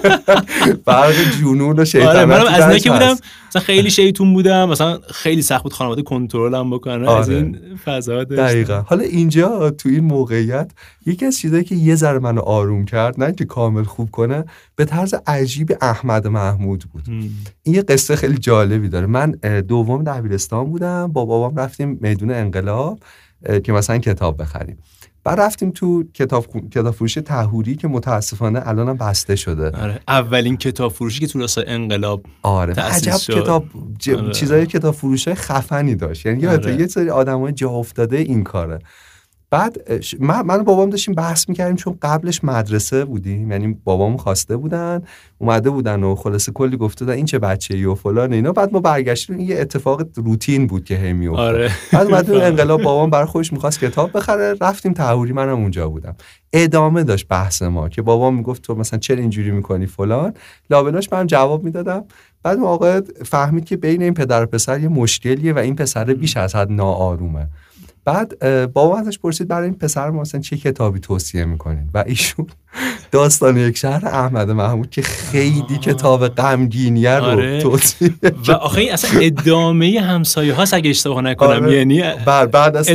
برق جنون و شیطنت. آره منم از اینکه بودم مثلا خیلی شیطون بودم، مثلا خیلی سخت بود خانواده کنترلم بکنه. از این فضا داشتم. دقیقاً. حالا اینجا تو این موقعیت یکی از چیزایی که یه ذره منو آروم کرد، نه اینکه کامل خوب کنه، به طرز عجیب احمد محمود بود. این یه قصه خیلی جالبی داره. من دوم دبیرستان بودم، با بابام رفتیم میدون انقلاب که مثلا کتاب بخریم. بعد رفتیم تو کتاب فروش طهوری که متاسفانه الانم بسته شده. آره اولین کتاب فروشی که تو راستای انقلاب عجب کتاب چیزای کتاب فروشای خفنی داشت. یعنی یه سری آدمای جا افتاده این کاره. بعد من و بابام داشتیم بحث میکردیم، چون قبلش مدرسه بودیم، یعنی بابام خواسته بودن اومده بودن و خلاصه کلی گفته بودن این چه بچه‌ای و فلان اینا. بعد ما برگشتیم، این یه اتفاق روتین بود که هی میافتاد. آره. بعد اومد انقلاب بابام برای خودش می‌خواست کتاب بخره، رفتیم طهوری، منم اونجا بودم. ادامه داشت بحث ما که بابام میگفت تو مثلا چرا اینجوری میکنی فلان، لابلاش من جواب میدادم. بعد موقع فهمید که بین این پدر و پسر یه مشکلیه و این پسر بیش از حد ناآرومه. بعد بابا ازش پرسید برای این پسر ما مثلا چه کتابی توصیه میکنین و ایشون داستان یک شهر احمد محمود که خیلی کتاب غمگینیه رو توصیه و آخه اصلا ادامه همسایه هاست اگه اشتباه نکنم. یعنی بعد از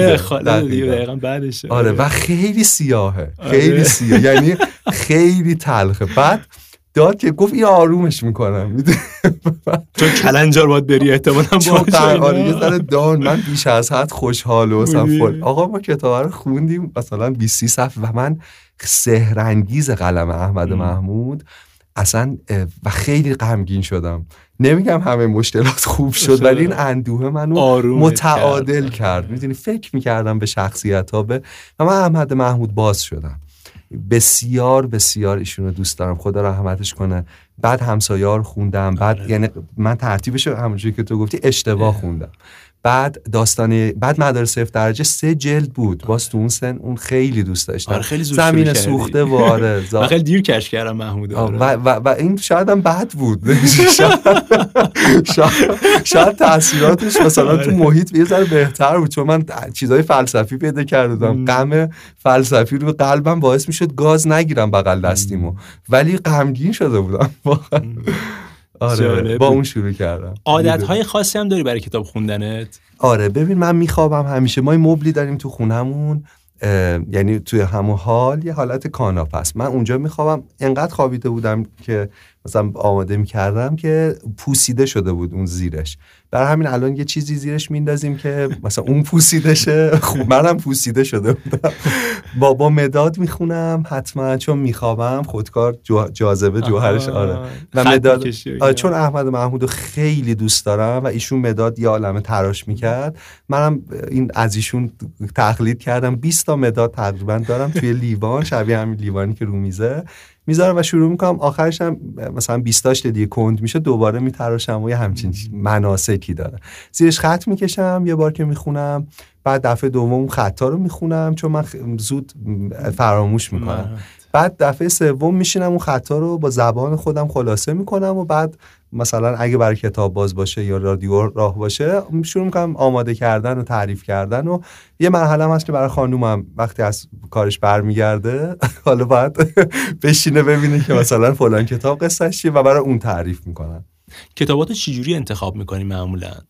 دقیقاً بعدش. و خیلی سیاهه، خیلی سیاه، یعنی خیلی تلخه. بعد داد که گفت این آرومش میکنم چون کلنجار باید بری احتمالاً باشه. یه ذره دان من بیش از حد خوشحال و فل. آقا ما کتاب رو خوندیم مثلا 20 صفحه و من سحرانگیز قلم احمد محمود اصلا و خیلی غمگین شدم. نمیگم همه مشکلات خوب شد ولی این اندوه منو متعادل کرد. میدونی فکر میکردم به شخصیت ها و من احمد محمود باز شدم. بسیار بسیار ایشونو دوست دارم، خدا رحمتش کنه. بعد همسایه‌ها رو خوندم، بعد یعنی من ترتیبش همونجوری که تو گفتی اشتباه خوندم. بعد مدارس 0 درجه 3 جلد بود، باز تو اون سن اون خیلی دوست داشتم. خیلی زمین سوخته و من خیلی دیر کش کردم محمود. و این شاید هم بد بود. شاید تاثیراتش مثلا تو محیط یه ذره بهتر بود، چون من چیزای فلسفی پیدا کردم. غم فلسفی رو قلبم باعث میشد گاز نگیرم بغل دستیمو، ولی غمگین شده بودم. آره با اون شروع کردم. عادت‌های خاصی هم داری برای کتاب خوندنت؟ آره ببین من میخوابم همیشه. ما مبلی داریم تو خونمون، یعنی توی همون حال یه حالت کاناپه است. من اونجا میخوابم. انقدر خوابیده بودم که مثلا آماده میکردم که پوسیده شده بود اون زیرش. برای همین الان یه چیزی زیرش میندازیم که مثلا اون پوسیده شه. منم پوسیده شده بودم. با مداد میخونم حتما، چون میخوابم. خودکار جاذبه جوهرش. آره و مداد چون احمد محمودو خیلی دوست دارم و ایشون مداد یه عالمه تراش میکرد، منم این از ایشون تقلید کردم. 20 تا مداد تقریبا دارم توی لیوان، شبیه همین لیوانی که رو میزه میذارم و شروع میکنم. آخرش هم مثلا 20 تاش دیگه کند میشه، دوباره میتراشم و یه همچین مناسکی داره. زیرش خط میکشم یه بار که میخونم، بعد دفعه دوم خطا رو میخونم چون من زود فراموش میکنم. بعد دفعه سوم میشینم اون خطا رو با زبان خودم خلاصه میکنم و بعد مثلا اگه برای کتاب باز باشه یا رادیو راه باشه شروع میکنم آماده کردن و تعریف کردن. و یه مرحله هم هست که برای خانومم وقتی از کارش برمیگرده حالا باید بشینه ببینه که مثلا فلان کتاب قصه‌ش چیه و برای اون تعریف میکنن. کتاباتو چجوری انتخاب میکنی معمولا؟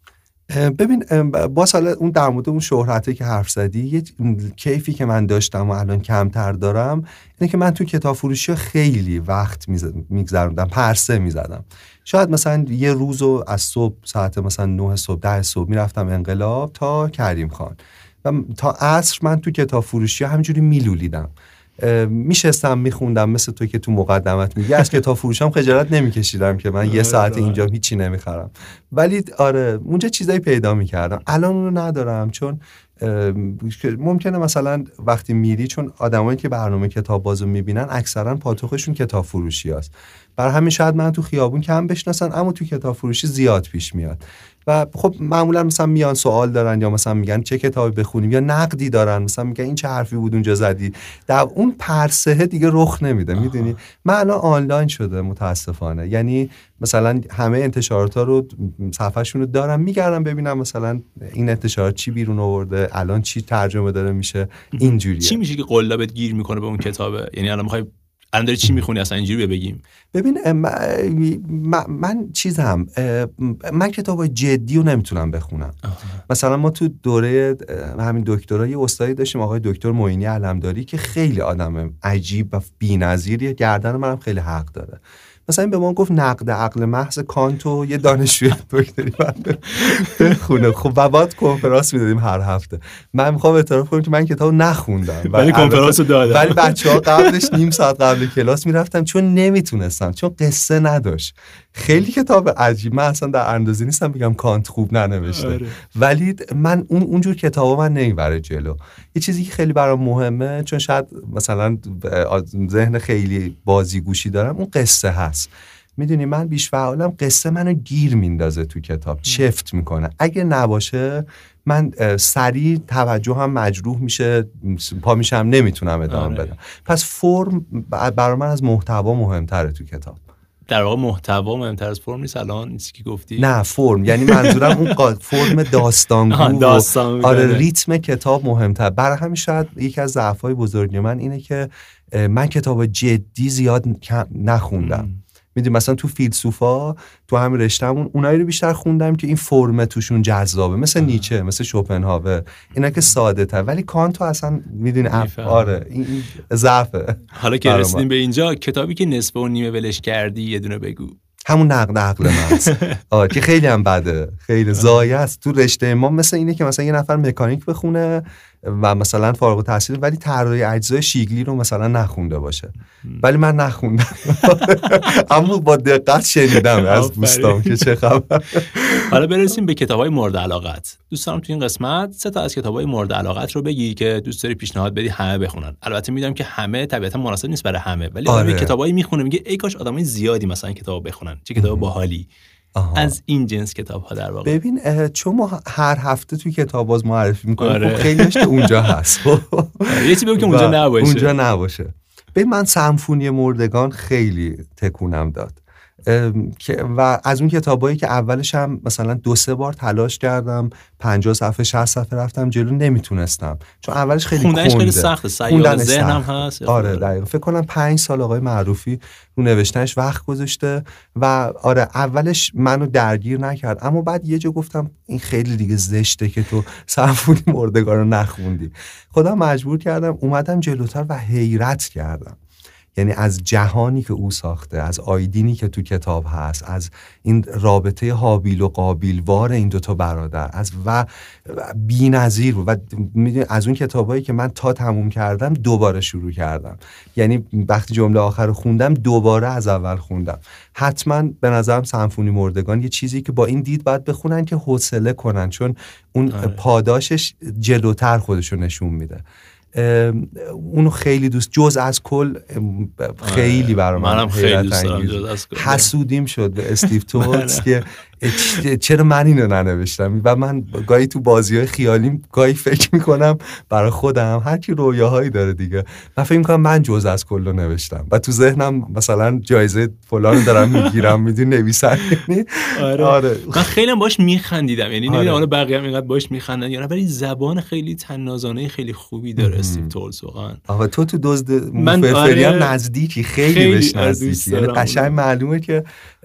ببین باز حالا اون در مورد اون شهرتی که حرف زدی، یه کیفی که من داشتم و الان کمتر دارم اینه که من تو کتاب فروشی خیلی وقت میگذروندم، پرسه میزدم. شاید مثلا یه روزو از صبح ساعت مثلا 9 صبح 10 صبح میرفتم انقلاب تا کریم خان و تا عصر من تو کتاب فروشی همینجوری میلولیدم، میشستم میخوندم، مثل تو که تو مقدمت میگی از کتاب فروشم خجالت نمیکشیدم که من یه ساعت اینجا هیچی نمیخرم، ولی آره اونجا چیزایی پیدا میکردم. الان اونو ندارم، چون ممکنه مثلا وقتی میری، چون آدمایی که برنامه کتاب بازو میبینن اکثرا پاتوقشون کتاب فروشی هست، برای همین شاید من تو خیابون کم بشناسن اما تو کتاب فروشی زیاد پیش میاد و خب معمولا مثلا میان سوال دارن یا مثلا میگن چه کتابی بخونیم یا نقدی دارن، مثلا میگن این چه حرفی بود اونجا زدی، در اون پرسه دیگه رخ نمیده. میدونی من الان آنلاین شده متاسفانه، یعنی مثلا همه انتشارات ها رو صفحه‌شون رو دارم، میگردم ببینم مثلا این انتشارات چی بیرون آورده، الان چی ترجمه داره میشه، اینجوریه. چی میشه که قلابت گیر میکنه به اون کتابه؟ یعنی الان میخوای الان داری چی میخونی اصلا اینجوری بگیم؟ ببین من چیزم، من کتاب جدی رو نمیتونم بخونم. مثلا ما تو دوره همین دکترا یه استادی داشتیم، آقای دکتر معینی علمداری، که خیلی آدم عجیب و بی‌نظیریه، گردن منم خیلی حق داره. مثلا این به ما گفت نقد عقل محض کانتو یه دانشجوی دکتری بخونه. خب و بعد کنفرانس میدادیم هر هفته. من میخوام اعتراف کنم که من کتابو نخوندم ولی کنفرانسو دادم، ولی بچه‌ها قبلش نیم ساعت قبل کلاس میرفتم چون نمیتونستم، چون قصه نداشت. خیلی کتاب عجیب، من اصلا در اندازه نیستم بگم کانت خوب ننوشته، ولی من اونجور کتابا من نمیبره جلو. یه چیزی که خیلی برام مهمه، چون شاید مثلا ذهن خیلی بازیگوشی دارم، اون قصه هست. میدونی من بیش فعالم، قصه منو گیر میندازه تو کتاب، چفت میکنه. اگه نباشه من سریع توجه هم مجروح میشه، پا میشم نمیتونم ادامه بدم. پس فرم برای من از محتوا مهمتره تو کتاب. در واقع محتوا مهمتر از فرم نیست الان این چیزی که گفتی؟ نه فرم، یعنی منظورم اون فرم داستانگو. آره ریتم کتاب مهمتر. برای همین شاید یکی از ضعف‌های بزرگ من اینه که من کتاب جدی زیاد نخوندم. میدونی مثلا تو فیلسوفا تو همین رشتهمون اونایی رو بیشتر خوندم که این فرم توشون جذابه، مثل نیچه، مثل شوپنهاور، اینا که ساده تر. ولی کانتو اصلا میدونی آره این ضعفه. حالا که رسیدیم به اینجا، کتابی که نصف و نیمه ولش کردی یه دونه بگو. همون نقد عقل محض که خیلی هم بده، خیلی ضایع است. تو رشته ما مثل اینه که مثلا یه نفر مکانیک بخونه و مثلا فارغ التحصیل ولی طراحی اجزای شیگلی رو مثلا نخونده باشه، ولی من نخوندم اما با دقت شنیدم از دوستام که چه خبر. حالا برسیم به کتابای مورد علاقت. دوست دارم تو این قسمت 3 تا از کتابای مورد علاقت رو بگی که دوست داری پیشنهاد بدی همه بخونن. البته میدونم که همه طبیعتا مناسب نیست برای همه، ولی آدم کتابایی میخونه میگه ای کاش آدمای زیادی مثلا کتابو بخونن، چه کتاب باحالی. از این جنس کتاب‌ها در واقع. ببین چون ما هر هفته توی کتاب باز معرفی می‌کنیم، خب خیلیش که اونجا هست. یه چیزی بگم که اونجا نباشه. ببین من سمفونی مردگان خیلی تکونم داد و از اون کتابایی که اولش هم مثلا 2-3 بار تلاش کردم، 50 صفحه 60 صفحه رفتم جلو، نمیتونستم چون اولش خیلی خوندنش خیلی سخته، سیال ذهنم هست. آره دقیقاً. فکر کنم 5 سال آقای معروفی رو نوشتنش وقت گذاشته و آره اولش منو درگیر نکرد، اما بعد یه جا گفتم این خیلی دیگه زشته که تو سمفونی مردگان رو نخوندی. خودم مجبور کردم اومدم جلوتر و حیرت کردم، یعنی از جهانی که او ساخته، از آیدینی که تو کتاب هست، از این رابطه هابیل و قابیل وار این دوتا برادر، از و بی‌نظیر بود. و میدونی از اون کتابایی که من تا تموم کردم دوباره شروع کردم، یعنی وقتی جمله آخر رو خوندم دوباره از اول خوندم. حتما به نظرم سمفونی مردگان یه چیزی که با این دید باید بخونن که حوصله کنن، چون اون پاداشش جلوتر خودشو نشون میده. اونو خیلی دوست، جز از کل خیلی برام منم خیلی دوست دارم جز از کل. حسودیم شد به استیو توتس که چرا من اینو ننوشتم و من گاهی تو بازی‌های خیالیم گاهی فکر میکنم برای خودم، هر کی رویاهایی داره دیگه، من فکر میکنم من جز از کل رو نوشتم و تو ذهنم مثلا جایزه فلان دارم میگیرم، میدونی نویسنده. آره من خیلی باش میخندیدم، یعنی نمیدونم بقیه هم اینقدر باش میخندن یا نه، ولی زبان خیلی طنازانه خیلی خوبی داره استیو توتس واقعا. آقا تو دزد فرفری هم نزدیکی، خیلی بهش نزدیکی، یعنی قشنگ معلومه که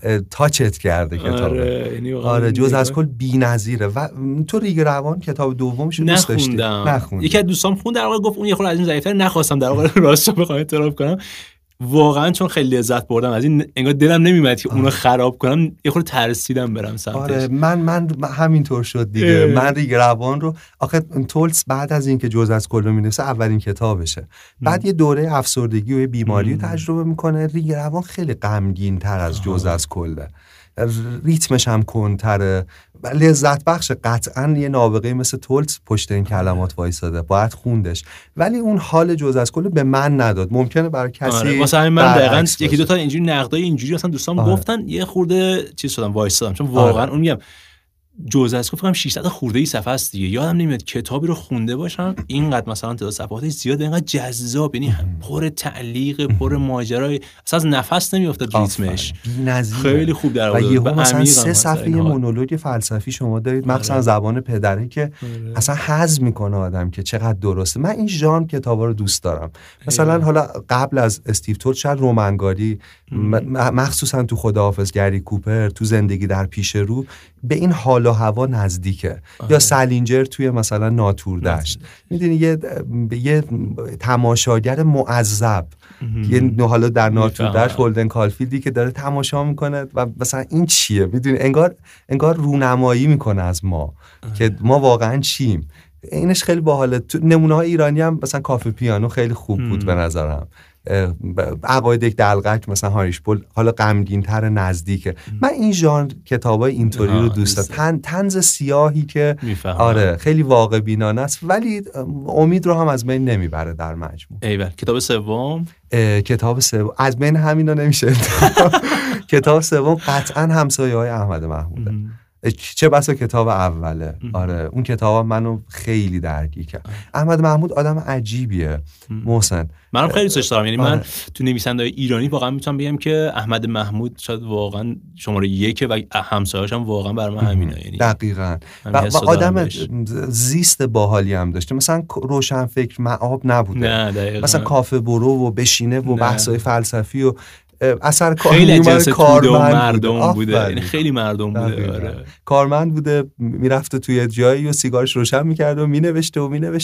تاچت کرده کتابه. آره جز از کل بی‌نظیره. و تو ریگ روان کتاب دومش دوست داشتی؟ نخوندم. یکی از دوستام خوند، در واقع گفت اون یه خورده از این ضعیف‌تر، نخواستم در واقع راستش بخوام اعتراف کنم، واقعا چون خیلی لذت بردم از این، انگار دلم نمی‌اومد که اونو خراب کنم، یه خورده ترسیدم برم سمتش. آره من همینطور شد دیگه. من ریگ روان رو آخه تولز بعد از اینکه جز از کل رو می‌نویسه اولین کتابشه، بعد یه دوره افسردگی و یه بیماری رو تجربه میکنه. ریگ روان خیلی غمگین‌تر از جز از کله، ریتمش هم کنتره، لذت بخش. قطعا یه نابغه مثل تولز پشت این کلمات وایساده، باید خوندش، ولی اون حال جز از کل به من نداد. ممکنه برای کسی واسه همین من دقیقاً یکی دو تا اینجوری نقدای اینجوری اصلا دوستان گفتن، یه خورده چیز شدم وایسادم، چون واقعا اون میگم جز از گفتم 600 خورده ای صفحه است دیگه، یادم نمیاد کتابی رو خونده باشم اینقدر مثلا تعداد صفحاتش زیاد، اینقدر جذاب، یعنی پر تعلیق، پر ماجرا، اصلا از نفس نمیافتاد ریتمش، خیلی خوب در آورد. و یهو مثلا 3 صفحه مونولوگ فلسفی شما دارید، مثلا زبان پدری که اصلا هضم میکنه آدم که چقدر درسته. من این ژانر کتابا رو دوست دارم. مثلا حالا قبل از استیو تولز شاید رمانگاری، مخصوصا تو خداحافظ گری کوپر، تو زندگی در پیش رو، به این حال و هوا نزدیکه. یا سالینجر توی مثلا ناتوردشت، میدونی یه تماشاگر معذب، یه حالا در ناتوردشت هولدن کالفیلدی که داره تماشا میکنه و مثلا این چیه، میدونی انگار رونمایی میکنه از ما که ما واقعا چیم. اینش خیلی باحاله. نمونه‌های ایرانی هم مثلا کافه پیانو خیلی خوب بود به نظرم. عقاید یک دلقک مثلا هاریش پول حالا غمگین‌تر، نزدیکه. من این ژانر کتابای اینطوری رو دوست دارم، طنز سیاهی که آره خیلی واقع بینانه است، ولی امید رو هم از بین نمیبره در مجموع. ایول. کتاب سوم از بین همینا نمیشه. کتاب سوم قطعا همسایه‌های احمد محموده. چه بسا کتاب اوله. آره اون کتاب منو خیلی درگیر کرد. احمد محمود آدم عجیبیه محسن، منم خیلی دوستش دارم. یعنی من تو نویسنده‌های ایرانی واقعا میتونم بگم که احمد محمود شاید واقعا شماره 1 و همسایه‌اش هم واقعا برای من همینه. یعنی دقیقاً و آدم زیست باحالی هم داشته. مثلا روشن فکر معاب نبوده، مثلا کافه برو و بشینه و بحث‌های فلسفی و اثر خیلی جنس مردم بوده. یعنی خیلی مردم بوده. آره. کارمند بوده، میرفته توی جایی و سیگارش روشن میکرد و مینوشته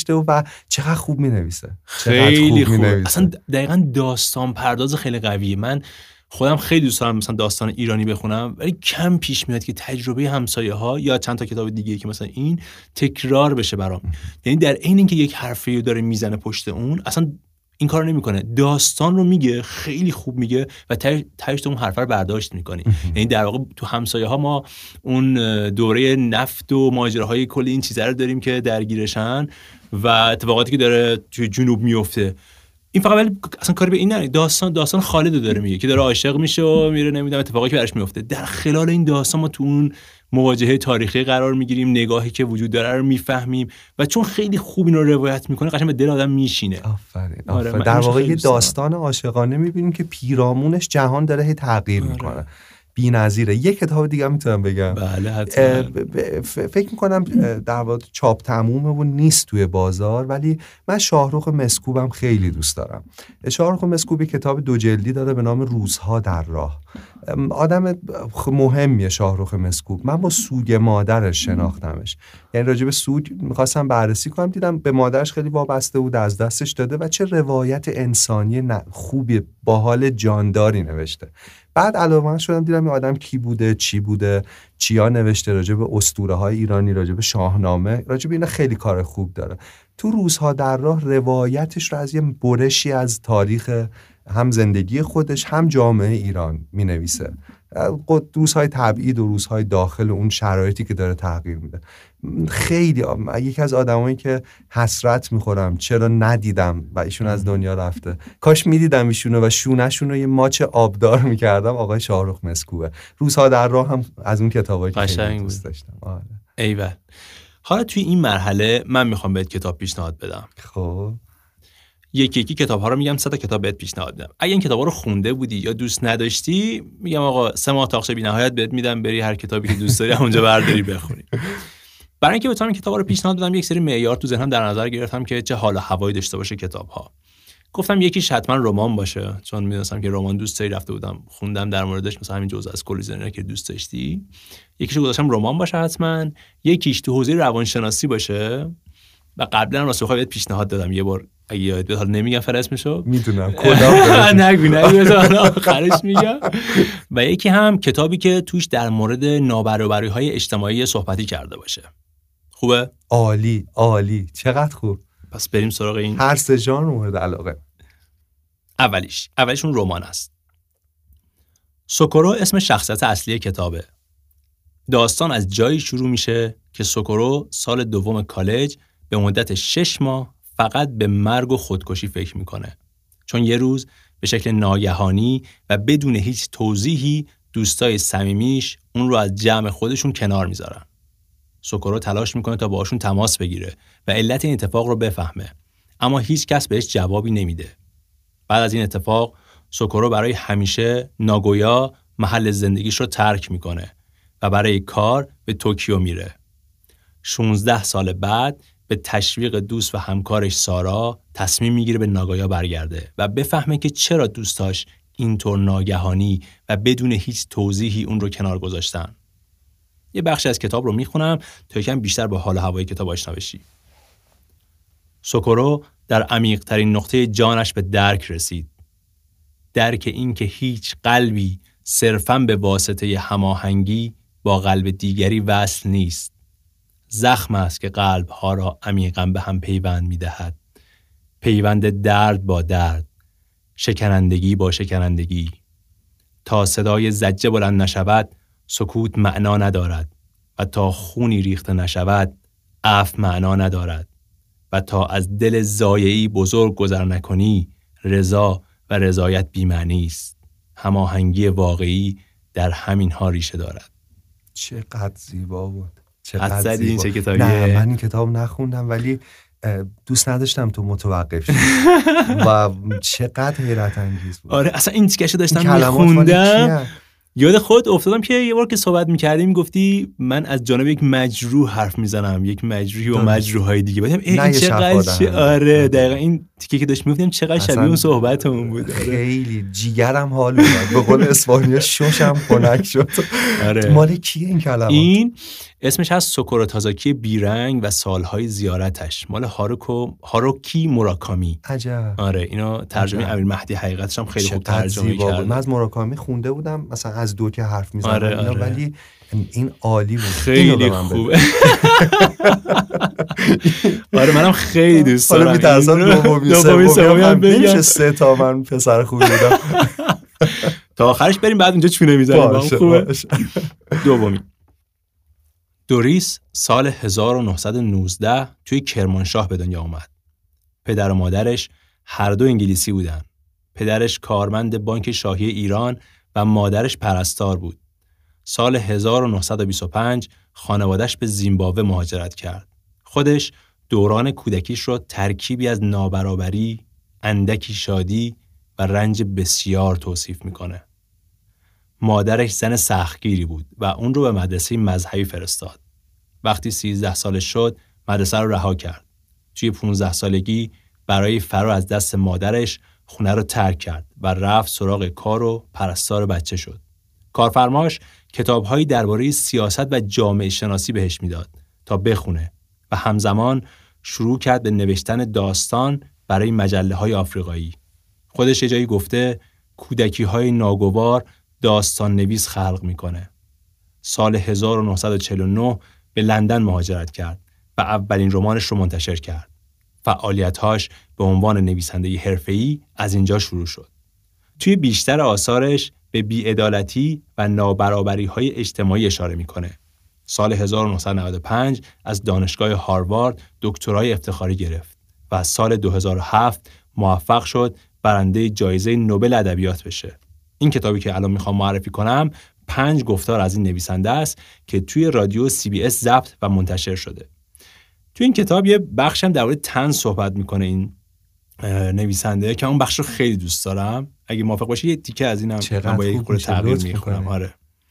و چقدر خوب مینویسه، خیلی خوب. اصلا دقیقاً داستان پرداز خیلی قویه. من خودم خیلی دوست دارم مثلا داستان ایرانی بخونم، ولی کم پیش میاد که تجربه همسایه‌ها یا چند تا کتاب دیگه که مثلا این تکرار بشه برام. یعنی در عین اینکه یک حرفی رو داره میزنه پشت اون، اصلا این کارو نمیکنه، داستان رو میگه، خیلی خوب میگه و تهش اون حرفا رو برداشت میکنی. یعنی در واقع تو همسایه ها ما اون دوره نفت و ماجراهای کل این چیزا رو داریم که درگیرشن و اتفاقاتی که داره توی جنوب میفته. این فقط ولی اصلا کاری به این نه. داستان خالد رو داره میگه که داره عاشق میشه و میره نمیدونم اتفاقی که براش میفته. در خلال این داستان ما تو اون مواجهه تاریخی قرار میگیریم، نگاهی که وجود داره رو میفهمیم و چون خیلی خوب اینو روایت میکنه قشنگ به دل آدم میشینه. آفرین. در واقع یه داستان عاشقانه میبینیم که پیرامونش جهان داره هی تغییر میکنه. بی‌نظیره. یه کتاب دیگه میتونم بگم. بله حتما. فکر میکنم در واقع چاپ تمومه و نیست توی بازار، ولی من شاهرخ مسکوبم خیلی دوست دارم. شاهرخ مسکوب کتاب 2 جلدی داره به نام روزها در راه. آدم مهمیه شاهرخ مسکوب. من با سوگ مادرش شناختمش، یعنی راجع به سوگ میخواستم بررسی کنم، دیدم به مادرش خیلی وابسته بود، از دستش داده و چه روایت انسانی خوبی با حال جانداری نوشته. بعد علاوه شدم دیدم این آدم کی بوده، چی بوده، چیا نوشته، راجع به اسطوره‌های ایرانی، راجع به شاهنامه، راجع به اینا خیلی کار خوب داره. تو روزها در راه روایتش رو از یه برشی از تاریخ هم زندگی خودش هم جامعه ایران می‌نویسه. روزهای تبعید و روزهای داخل و اون شرایطی که داره تغییر میده. خیلی یکی از آدمایی که حسرت میخورم چرا ندیدم و ایشون از دنیا رفته، کاش میدیدم ایشونو و شونه‌شون رو یه ماچ آبدار میکردم. آقای شاهرخ مسکوبه. روزها در راه هم از اون کتابایی که خیلی دوست داشتم. آره. ایول. حالا توی این مرحله من میخوام بهت کتاب پیشنهاد بدم. خب یکی کتاب‌ها رو میگم، 3 تا کتاب بهت پیشنهاد میدم. اگه این کتابا رو خونده بودی یا دوست نداشتی، میگم آقا 3 ماه تاخچه بی‌نهایت بهت میدم، بری هر کتابی که دوست داری اونجا برداری بخونی. برای اینکه بتونم کتابا رو پیشنهاد بدم، یک سری معیار تو ذهنم در نظر گرفتم که چه حال و هوایی داشته باشه کتاب‌ها. گفتم یکیش حتما رمان باشه، چون می‌دونستم که رمان دوست داری، رفته بودم خوندم در موردش، مثلا همین جزء از کلیزن که دوست داشتی. یکیشو گذاشتم رمان باشه حتما، یکیش تو حوزه روانشناسی باشه. و قبلا راست بخوام پیشنهاد دادم یه بار، اگه یادت بیاد، حالا نمیگم فرست میشو، میدونم کدام نگو آخرش میگم. و یکی هم کتابی که توش در مورد نابرابری‌های اجتماعی صحبتی کرده باشه. خوبه؟ عالی چقدر خوب. پس بریم سراغ این. هر سه ژانر مورد علاقه. اولیش اون رمان است. سوکورو اسم شخصیت اصلی کتابه. داستان از جایی شروع میشه که سوکورو سال دوم کالج به مدت 6 ماه فقط به مرگ و خودکشی فکر میکنه، چون یه روز به شکل ناگهانی و بدون هیچ توضیحی دوستای صمیمیش اون رو از جمع خودشون کنار میذارن. سوکورو تلاش میکنه تا باهاشون تماس بگیره و علت این اتفاق رو بفهمه، اما هیچ کس بهش جوابی نمیده. بعد از این اتفاق سوکورو برای همیشه ناگویا محل زندگیش رو ترک میکنه و برای کار به توکیو میره. 16 سال بعد به تشویق دوست و همکارش سارا تصمیم میگیره به ناگویا برگرده و بفهمه که چرا دوستاش اینطور ناگهانی و بدون هیچ توضیحی اون رو کنار گذاشتن. یه بخشی از کتاب رو میخونم تا یکم بیشتر با حال و هوای کتاب آشنا بشی. سوکورو در عمیق‌ترین نقطه جانش به درک رسید. درک این که هیچ قلبی صرفاً به واسطه هماهنگی با قلب دیگری وصل نیست. زخم است که قلب‌ها را عمیقاً به هم پیوند می‌دهد. پیوند درد با درد، شکنندگی با شکنندگی. تا صدای زجه بلند نشود، سکوت معنا ندارد و تا خونی ریخته نشود، عفو معنا ندارد و تا از دل ضایعی بزرگ گذر نکنی، رضا و رضایت بی‌معنی است. هماهنگی واقعی در همین ها ریشه دارد. چقدر زیبا بود. چقدر زیبا. چه کتابیه؟ نه من این کتاب نخوندم، ولی دوست نداشتم تو متوقف شی و چقدر حیرت انگیز بود. آره اصلا این تیکشو داشتم میخوندم، یاد خود افتادم که یه بار که صحبت میکردیم گفتی من از جانب یک مجروح حرف میزنم، یک مجروحی و مجروحهای دیگه. بعدم این چقدر آره دقیقاً این تیکه که داشت میگفتیم چقدر شبیه اون صحبتمون بود. خیلی جیگرم حال می‌داد، به قول اسپانیا شوشم خنک شد. آره. مال کیه این کلمات؟ این اسمش هست سوکورو تازاکی بیرنگ و سالهای زیارتش، مال هاروکی موراکامی. عجب. آره اینو ترجمه امیر مهدی حقیقتش هم خیلی خوب ترجمه کرده. من از موراکامی خونده بودم مثلا از دو که حرف میزنم. آره. ولی این عالی بود، خیلی خوبه. آره منم خیلی دوست دارم. حالا میترسم دومی هم نمیشه 3 تا من پسر خوبی بودم. تا آخرش بریم بعد اونجا چونه میزنیم. خوبه. دومی دوریس سال 1919 توی کرمانشاه به دنیا آمد. پدر و مادرش هر دو انگلیسی بودن. پدرش کارمند بانک شاهی ایران و مادرش پرستار بود. سال 1925 خانواده‌اش به زیمبابوه مهاجرت کرد. خودش دوران کودکیش رو ترکیبی از نابرابری، اندکی شادی و رنج بسیار توصیف میکنه. مادرش زن سختگیری بود و اون رو به مدرسه مذهبی فرستاد. وقتی 13 سالش شد، مدرسه رو رها کرد. توی 15 سالگی برای فرار از دست مادرش خونه رو ترک کرد و رفت سراغ کار و پرستار بچه شد. کارفرماش کتاب‌هایی درباره سیاست و جامعه شناسی بهش میداد تا بخونه و همزمان شروع کرد به نوشتن داستان برای مجله‌های آفریقایی. خودش یه جایی گفته کودکی‌های ناگوار داستان نویس خلق میکنه. سال 1949 به لندن مهاجرت کرد و اولین رمانش رو منتشر کرد. فعالیت‌هاش به عنوان نویسنده حرفه‌ای از اینجا شروع شد. توی بیشتر آثارش به بی‌عدالتی و نابرابری‌های اجتماعی اشاره میکنه. سال 1995 از دانشگاه هاروارد دکترای افتخاری گرفت و سال 2007 موفق شد برنده جایزه نوبل ادبیات بشه. این کتابی که الان میخوام معرفی کنم 5 گفتار از این نویسنده است که توی رادیو CBS ضبط و منتشر شده. توی این کتاب یه بخش هم درباره طنز صحبت میکنه این نویسنده که اون بخش رو خیلی دوست دارم. اگه موافق باشی یه تیکه از اینم من با یک خورده تغییر میکنم. آره.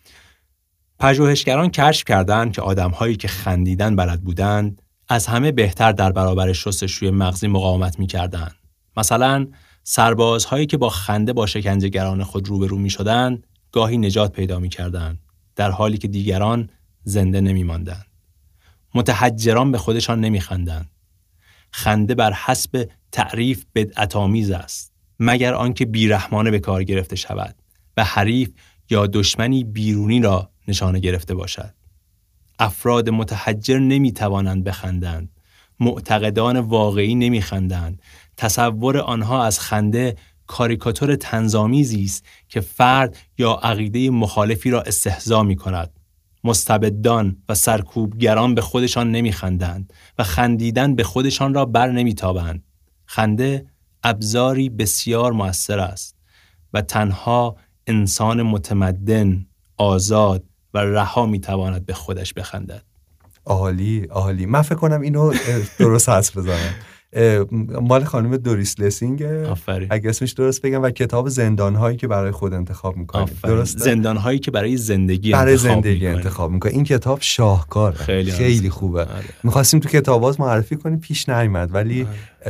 پژوهشگران کشف کردند که آدم‌هایی که خندیدن بلد بودند از همه بهتر در برابر شستشوی مغزی مقاومت می‌کردند. مثلا سربازهایی که با خنده با شکنجهگران خود روبرو می‌شدند، گاهی نجات پیدا می‌کردند، در حالی که دیگران زنده نمی‌ماندند. متحجران به خودشان نمی‌خندند. خنده بر حسب تعریف بدعت‌آمیز است، مگر آنکه بیرحمانه به کار گرفته شود و حریف یا دشمنی بیرونی را نشانه گرفته باشد. افراد متحجر نمی‌توانند بخندند. معتقدان واقعی نمی‌خندند. تصور آنها از خنده کاریکاتور طنزآمیزی است که فرد یا عقیده مخالفی را استهزا می‌کند. مستبدان و سرکوبگران به خودشان نمی‌خندند و خندیدن به خودشان را بر نمی‌تابند. خنده ابزاری بسیار مؤثر است و تنها انسان متمدن، آزاد و رها می‌تواند به خودش بخندد. عالی. من فکر کنم اینو درست حدس بزنم. مال خانم دوریس لسینگ، اگه اسمش درست بگم، و کتاب زندان‌هایی که برای خود انتخاب می‌کنی. درسته؟ زندان‌هایی که برای زندگی انتخاب می‌کنی. این کتاب شاهکاره. خیلی خوبه. می‌خواستیم تو کتاباز معرفی کنیم، پیش نیامد، ولی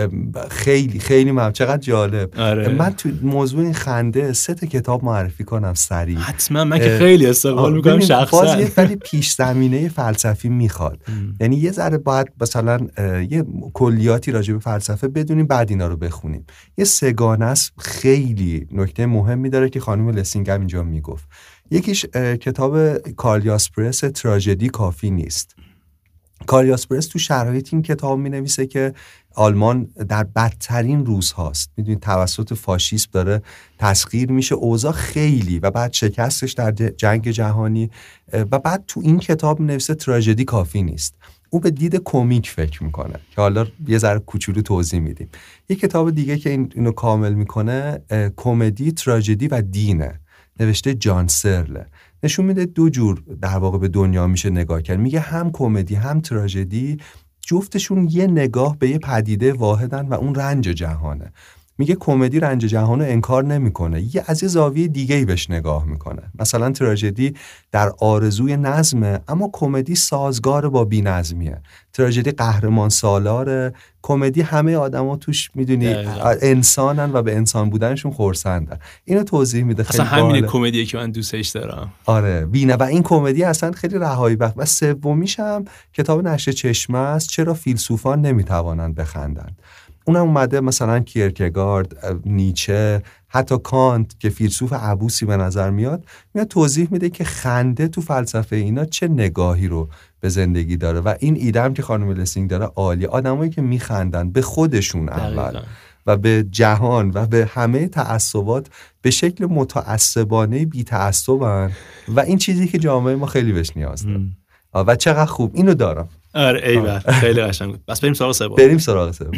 خیلی چقدر جالب. من تو موضوع این خنده 3 کتاب معرفی کنم سریع. حتما، من که خیلی استقبال می‌کنم شخصا. ولی پیش زمینه فلسفی میخواد. یعنی یه ذره باید مثلا یه کلیاتی راجع به فلسفه بدونیم، بعد اینا رو بخونیم. یه 3 است خیلی نکته مهمی داره که خانم لسینگ هم اینجا میگفت. یکیش کتاب کارل یاسپرس تراژدی کافی نیست. کارل یاسپرس تو شرایط این کتاب می‌نویسه که آلمان در بدترین روزهاست، میدونید توسط فاشیسم داره تسخیر میشه، اوضاع خیلی، و بعد شکستش در جنگ جهانی، و بعد تو این کتاب می‌نویسه تراژدی کافی نیست. او به دید کمیک فکر میکنه که حالا یه ذره کوچولو توضیح میدیم. یه کتاب دیگه که اینو کامل میکنه کمدی، تراژدی و دینه، نوشته جان سرله. نشون میده 2 جور در واقع به دنیا میشه نگاه کرد. میگه هم کمدی هم تراژدی جفتشون یه نگاه به یه پدیده واحدن و اون رنج جهانه. میگه کمدی رنج جهانو انکار نمیکنه، یه از یه زاویه دیگه‌ای بهش نگاه میکنه. مثلا تراژدی در آرزوی نظمه، اما کمدی سازگار با بی‌نظمیه. تراژدی قهرمان سالاره، کمدی همه آدما توش میدونی انسانن و به انسان بودنشون خرسندن. اینو توضیح میده. خیلی اصلا همین کمدیه که من دوستش دارم. آره و این کمدی اصلا خیلی رهایی بخش. و سومیش هم کتاب نشر چشمه است، چرا فیلسوفان نمیتوانند بخندند. اونم اومده مثلا کیرکگارد، نیچه، حتی کانت که فیلسوف عبوسی به نظر میاد توضیح میده که خنده تو فلسفه اینا چه نگاهی رو به زندگی داره. و این ایدم که خانم لسینگ داره عالی. آدمایی که میخندن به خودشون اول و به جهان و به همه تعصبات به شکل متعصبانه بی تعصبن، و این چیزی که جامعه ما خیلی بهش نیاز داره. و چقدر خوب اینو دارم. آره ایول، خیلی قشنگ بود. بس بریم سراغ سوم.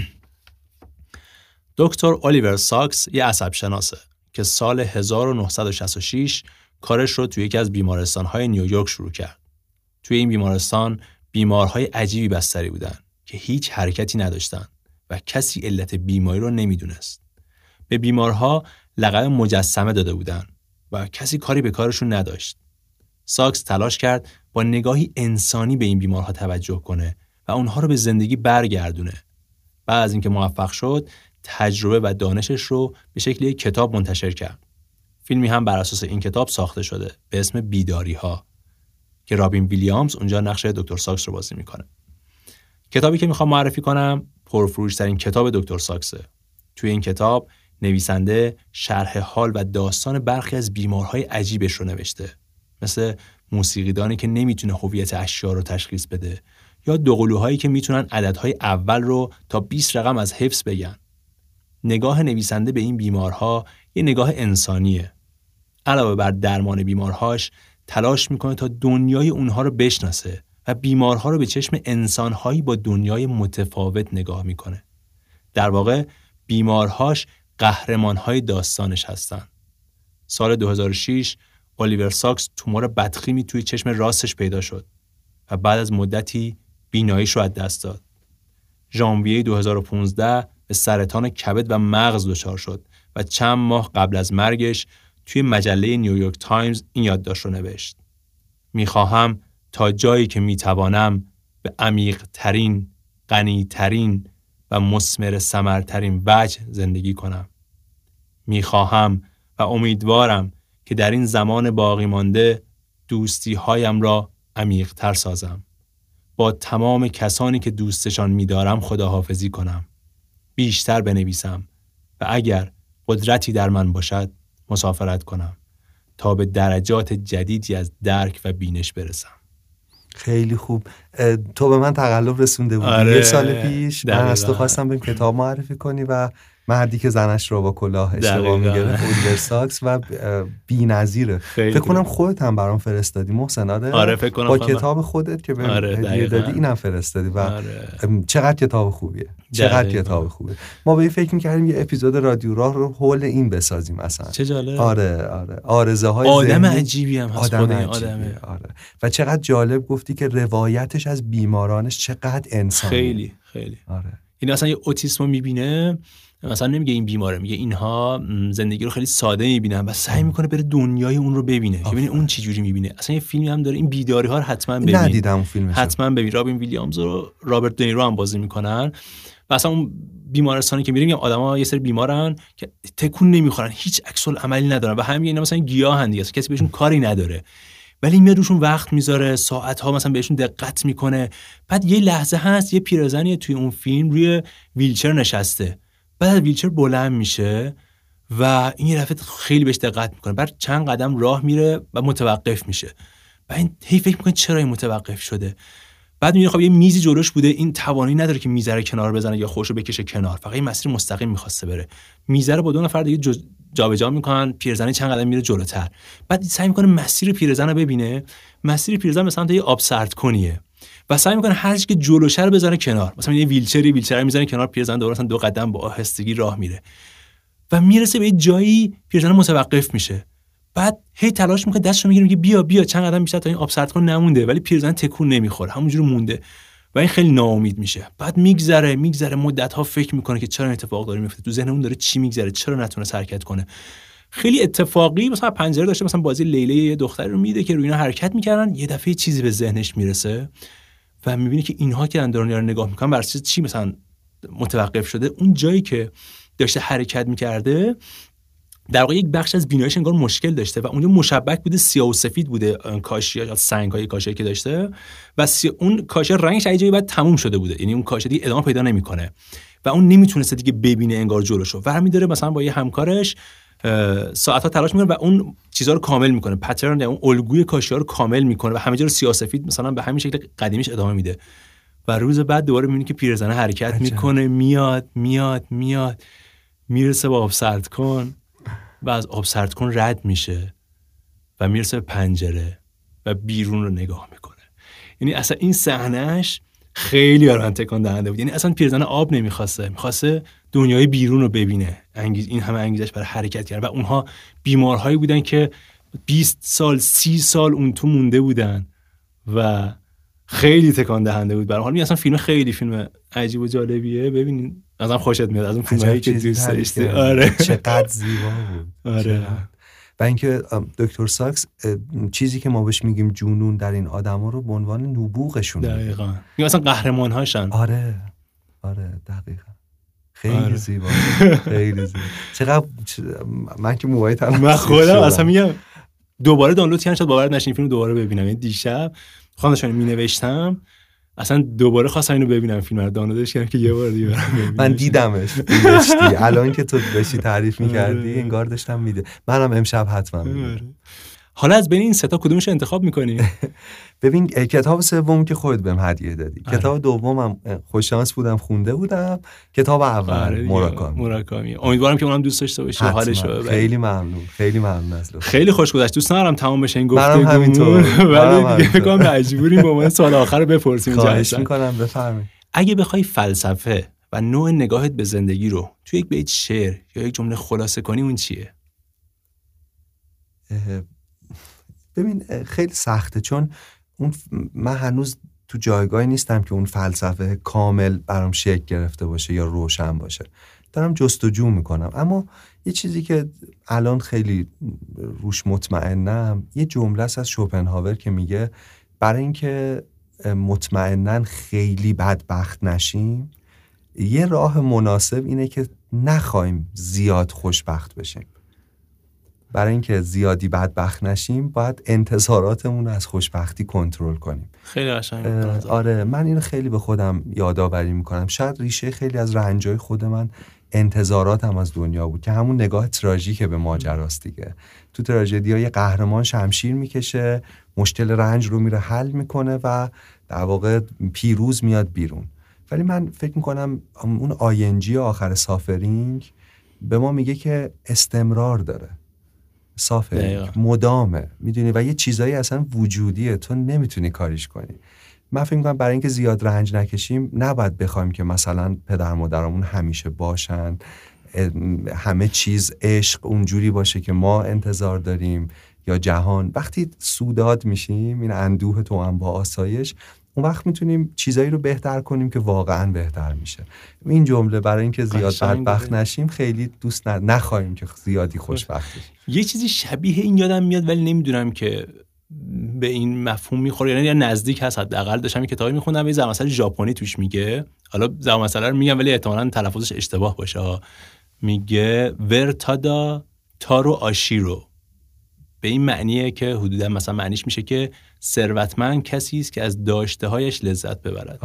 دکتر الیور ساکس یه عصب‌شناسه که سال 1966 کارش رو توی یکی از بیمارستان‌های نیویورک شروع کرد. توی این بیمارستان بیمارهای عجیبی بستری بودن که هیچ حرکتی نداشتن و کسی علت بیماری رو نمیدونست. به بیمارها لقب مجسمه داده بودن و کسی کاری به کارشون نداشت. ساکس تلاش کرد با نگاهی انسانی به این بیمارها توجه کنه و اونها رو به زندگی برگردونه. بعد از اینکه موفق شد، تجربه و دانشش رو به شکل یک کتاب منتشر کرد. فیلمی هم بر اساس این کتاب ساخته شده به اسم بیداری‌ها که رابین ویلیامز اونجا نقش دکتر ساکس رو بازی میکنه. کتابی که میخوام معرفی کنم پرفروش‌ترین کتاب دکتر ساکسه. توی این کتاب نویسنده شرح حال و داستان برخی از بیمارهای عجیبش رو نوشته، مثل موسیقیدانی که نمیتونه هویت اشیا رو تشخیص بده، یا دوقلوهایی که میتونن عددهای اول رو تا 20 رقم از حفظ بگن. نگاه نویسنده به این بیمارها یه نگاه انسانیه. علاوه بر درمان بیمارهاش تلاش میکنه تا دنیای اونها رو بشناسه و بیمارها رو به چشم انسانهایی با دنیای متفاوت نگاه میکنه. در واقع بیمارهاش قهرمانهای داستانش هستن. سال 2006 الیور ساکس تومور بدخیمی توی چشم راستش پیدا شد و بعد از مدتی بیناییش رو از دست داد. ژانویه 2015 به سرطان کبد و مغز دچار شد و چند ماه قبل از مرگش توی مجله نیویورک تایمز این یادداشت رو نوشت: میخواهم تا جایی که میتوانم به عمیق ترین، غنی ترین و مثمر ثمرترین وجه زندگی کنم. میخواهم و امیدوارم که در این زمان باقی مانده دوستی هایم را عمیق تر سازم. با تمام کسانی که دوستشان می‌دارم خداحافظی کنم. بیشتر بنویسم و اگر قدرتی در من باشد مسافرت کنم تا به درجات جدیدی از درک و بینش برسم. خیلی خوب. تو به من تقلب رسونده بودی. آره. 1 سال پیش من از تو خواستم بریم کتاب معرفی کنی و مردی که زنش رو با کلاه اشتباه میگرفت، الیور ساکس، و بی‌نظیره. فکر کنم خودت هم برام فرستادی محسن. آره فکر کنم با کتاب خودت که بهم هدیه دادی اینم فرستادی و چقدر کتاب خوبیه. چقدر کتاب خوبه. ما به این فکر می‌کردیم یه اپیزود رادیو راه رو حول این بسازیم اصلا. چه جالب. آره آرزه‌های آدم عجیبی هم هست خود این آدمه. آره. و چقدر جالب گفتی که روایتش از بیمارانش چقدر انسانی. خیلی. آره. این اصلا یه اوتیسمو می‌بینه، مثلا نمیگه این بیماره، میگه اینها زندگی رو خیلی ساده میبینن و سعی میکنه بره دنیای اون رو ببینه، ببینه اون چی جوری میبینه. اصلا یه فیلمی هم داره، این بیداری ها رو حتما ببین. ندیدم فیلمش. حتما ببین. رابین ویلیامز و رابرت دنیرو هم بازی میکنن و اصلا اون بیمارستانی که میریم آدما یه سری بیمارن که تکون نمیخورن، هیچ عکس العملی ندارن و همین اینا مثلا گیاهن دیگه، کسی بهشون کاری نداره، ولی میاد روشون وقت میذاره، ساعت‌ها مثلا بهشون دقت میکنه. بعد یه لحظه هست یه پیرزنی توی اون فیلم روی ویلچر نشسته، بعد از ویلچر بلند میشه و این یه دفعه خیلی بهش دقت میکنه، بعد چند قدم راه میره و متوقف میشه و این هی فکر میکنه چرا این متوقف شده. بعد میبینه خب یه میزی جلوش بوده، این توانایی نداره که میزه رو کنار بزنه یا خودشو بکشه کنار، فقط این مسیر مستقیم میخواسته بره. میزه رو با 2 نفر دیگه جابجا میکنن، پیرزن چند قدم میره جلوتر، بعد سعی میکنه مسیر پیرزن رو ببینه. مسیر پیرزن به سمت یه آب سرد کنیه و سعی میکنه هر چی که جلوشه رو بزنه کنار، مثلا یه ویلچر میزنه کنار، پیرزن دوباره مثلا 2 قدم با آهستگی راه میره و میرسه به یه جایی پیرزن متوقف میشه. بعد هی تلاش میکنه دستشو میگیره، میگه بیا چند قدم بیشتر تا این آب سرد کن، نمونده، ولی پیرزن تکون نمیخوره، همونجوری مونده و این خیلی ناامید میشه. بعد میگذره مدت‌ها فکر میکنه که چرا این اتفاق داره میفته، تو ذهن اون داره چی میگذره، چرا نتونه حرکت کنه. خیلی اتفاقی مثلا پنجره داشته، مثلا بازی لیلی یه دختری رو میده که روی اینا حرکت میکردن، یه دفعه چیزی به ذهنش میرسه و میبینه که اینها که دارن رو نگاه میکنن بر چی مثلا متوقف شده. اون جایی که داشته حرکت میکرده در واقع یک بخش از بیناییش انگار مشکل داشته و اونجا مشبک بوده، سیاه و سفید بوده کاشی یا سنگ‌های کاشی که داشته و اون کاشی رنگش یه جایی بعد تموم شده بوده، یعنی اون کاشی دیگه ادامه پیدا نمیکنه و اون نمیتونسته دیگه ببینه انگار جلوشو و همین داره مثلا با یه همکارش ساعت‌ها تلاش میکنه و اون چیزا رو کامل میکنه، پترن اون الگوی کاشی‌ها رو کامل میکنه و همه جا رو سیاه سفید مثلا به همین شکل قدیمیش ادامه میده و روز بعد دوباره میبینی که پیرزنه حرکت میکنه، میاد میرسه با آب سرد کن و از آب سرد کن رد میشه و میرسه به پنجره و بیرون رو نگاه میکنه. یعنی اصلا این صحنهش خیلی برام تکان دهنده بود. یعنی اصلا پیرزن آب میخواسته دنیای بیرون رو ببینه. این همه انگیزش برای حرکت کردن و اونها بیمارهایی بودن که 20 سال 30 سال اون تو مونده بودن و خیلی تکان دهنده بود برام. حالا اصلا فیلم خیلی فیلم عجیب و جالبیه، ببینین ازم خوشت میاد، از اون فیلمایی که دوست داشتی. آره چقدر زیبا بود. آره. و اینکه دکتر ساکس چیزی که ما بهش میگیم جنون در این آدما رو به عنوان نبوغشون دقیقاً میگه، مثلا قهرمان هاشن. آره دقیقاً. خیلی زیبا. خیلی زیبا. چقدر من که موهای تنم من خودم اصلا میگم دوباره دانلود کردم، شاید باور نشین فیلمو دوباره ببینم. یعنی دیشب خواندشون مینوشتم، اصلا دوباره خواستم اینو ببینم، فیلم رو دانلودش کردم که یه بار دیگه برام من دیدمش. الان که تو داشتی تعریف می‌کردی انگار داشتم میده. منم امشب حتما می‌بینم. حالا از بین این سه تا کدومش انتخاب می‌کنی؟ ببین کتاب سوم که خودت بهم هدیه دادی. کتاب دومم خوششانس بودم خونده بودم. کتاب اول موراکامی. امیدوارم که اونم دوست داشته باشی، حالش رو. خیلی ممنون از لطف. خیلی خوش گذشت. دوست ندارم تمام بشه این گفتگو. منم همینطور. ولی دیگه فکر کنم مجبوریم با من سوال آخر رو بپرسیم. خواهش می‌کنم بفرمایید. اگه بخوای فلسفه و نوع نگاهت به زندگی رو توی یک بیت شعر یا یک جمله خلاصه کنی، اون چیه؟ ببین خیلی سخته، چون من هنوز تو جایگاهی نیستم که اون فلسفه کامل برام شکل گرفته باشه یا روشن باشه. دارم جستجو میکنم. اما یه چیزی که الان خیلی روش مطمئنم، یه جمله است از شوپنهاور که میگه برای اینکه مطمئنن خیلی بدبخت نشیم، یه راه مناسب اینه که نخوایم زیاد خوشبخت بشیم. برای اینکه زیادی بدبخت نشیم باید انتظاراتمون از خوشبختی کنترل کنیم. خیلی قشنگ. آره، من اینو خیلی به خودم یادآوری میکنم. شاید ریشه خیلی از رنجای خود من انتظاراتم از دنیا بود که همون نگاه تراژیک به ماجراست دیگه. تو تراژدی‌ها یه قهرمان شمشیر میکشه، مشکل رنج رو میره حل میکنه و در واقع پیروز میاد بیرون. ولی من فکر میکنم اون آینجی آخر سافرینگ به ما میگه که استمرار داره، سافرینگ مدامه، میدونی، و یه چیزایی اصلا وجودیه، تو نمیتونی کاریش کنی. من فکر میکنم برای اینکه زیاد رنج نکشیم نباید بخوایم که مثلا پدر مادرمون همیشه باشن، همه چیز عشق اونجوری باشه که ما انتظار داریم، یا جهان. وقتی سوداد میشیم، این اندوه تو هم با آسایش، اون وقت میتونیم چیزایی رو بهتر کنیم که واقعا بهتر میشه. این جمله برای اینکه زیاد بدبخت نشیم خیلی دوست نخواهیم که زیادی خوشبخت بشیم. یه چیزی شبیه این یادم میاد ولی نمیدونم که به این مفهوم میخوره یا نزدیک هست. حداقل داشتم این کتابی میخوندم، یه زبان مسئله ژاپنی توش میگه، حالا زبان مسئله رو میگم ولی احتمالاً تلفظش اشتباه باشه. میگه ورتادا تارو آشیرو، به این معنیه که حدودا مثلا معنیش میشه که ثروتمند کسی است که از داشته‌هایش لذت ببرد.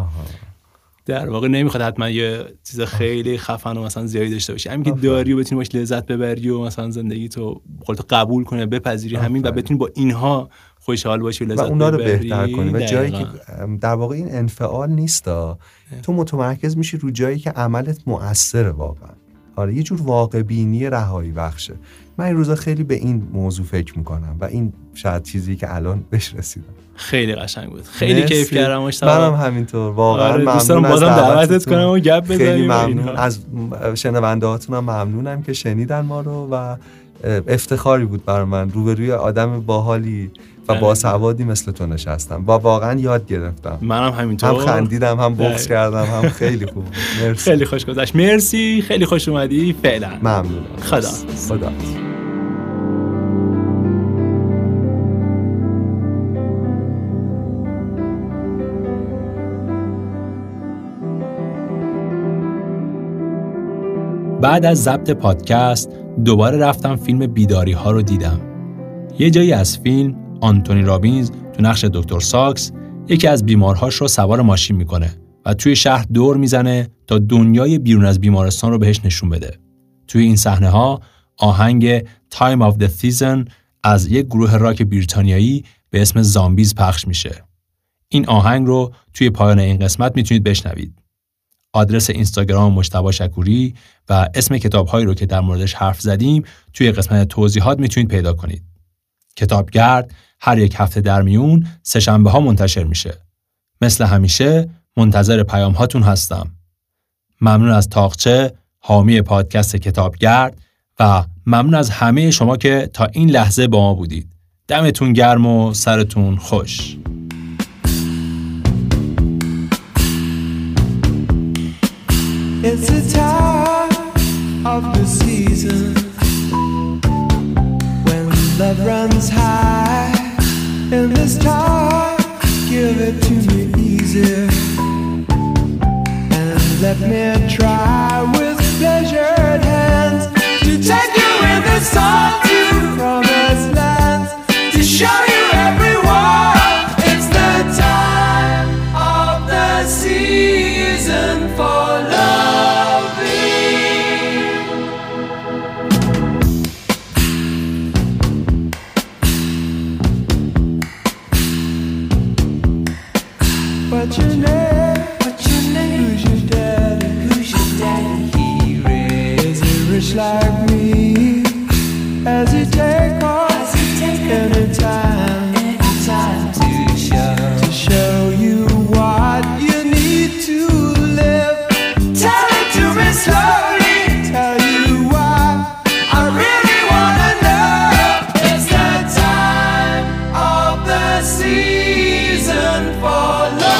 در واقع نمیخواد حتما یه چیز خیلی خفن و مثلا زیادی داشته باشی، همین که داری و بتونی باش لذت ببری و مثلا زندگی تو خودت قبول کنی، بپذیری همین و بتونی با اینها خوشحال باشی و لذت ببری و اونا رو بهتر کنی. و جایی که در واقع این انفعال نیستا، تو متمرکز میشی رو جایی که عملت مؤثره واقعا. آره، یه جور واقع بینی رهایی بخشه. من این روزا خیلی به این موضوع فکر میکنم و این شاید چیزی که الان بهش رسیدم. خیلی قشنگ بود، خیلی کیف کردم. منم همینطور، واقعا ممنون. دوستان بازم دعوتت کنم و گپ بزنیم. خیلی ممنون از شنونده هاتونم، ممنونم که شنیدن ما رو و افتخاری بود برای من روبروی آدم باحالی و باسوادی مثل تو نشستم و واقعا یاد گرفتم. منم همینطور، هم خندیدم هم بغض کردم، هم خیلی خوب. مرسی، خیلی خوش گذشت. مرسی، خیلی خوش اومدی. فعلا ممنونم. خدا. بعد از ضبط پادکست دوباره رفتم فیلم بیداری ها رو دیدم. یه جایی از فیلم آنتونی رابینز تو نقش دکتر ساکس یکی از بیمارهاش رو سوار ماشین میکنه و توی شهر دور میزنه تا دنیای بیرون از بیمارستان رو بهش نشون بده. توی این صحنه ها آهنگ Time of the Season از یک گروه راک بریتانیایی به اسم زامبیز پخش میشه. این آهنگ رو توی پایان این قسمت میتونید بشنوید. آدرس اینستاگرام مجتبی شکوری و اسم کتاب‌هایی رو که در موردش حرف زدیم توی قسمت توضیحات میتونید پیدا کنید. کتابگرد هر یک هفته در میون سه‌شنبه‌ها منتشر میشه. مثل همیشه منتظر پیام هاتون هستم. ممنون از طاقچه، حامی پادکست کتابگرد، و ممنون از همه شما که تا این لحظه با ما بودید. دمتون گرم و سرتون خوش. It's the time of the season when love runs high. In this time, give it to me easy and let me try with pleasured hands to take you in the sun to promised lands, to show you everyone. It's the time of the season for love. What's your name? Who's your daddy? He rich. Is he rich like me? Has he take off any time to show you what you need to live? Tell it to me slowly. Tell you why I really wanna know. It's the time of the season for love.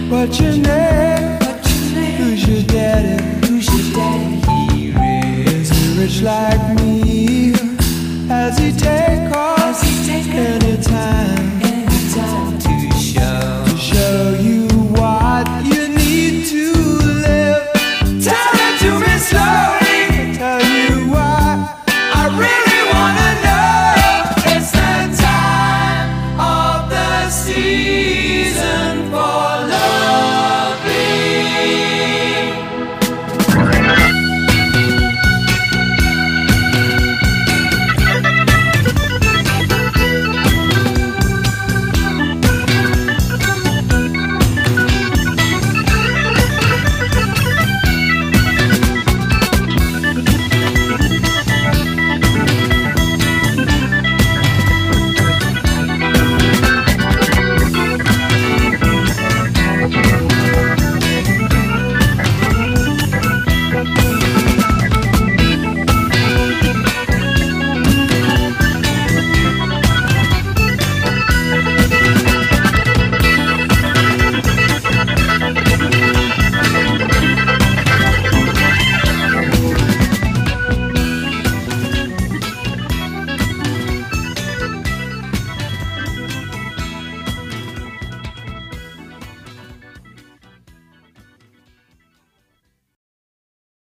What's your name? Who's your daddy? He is he rich like me? Has he take off anytime to show you what you need to live? Tell it to me slowly. Tell you why I really wanna know. It's the time of the season.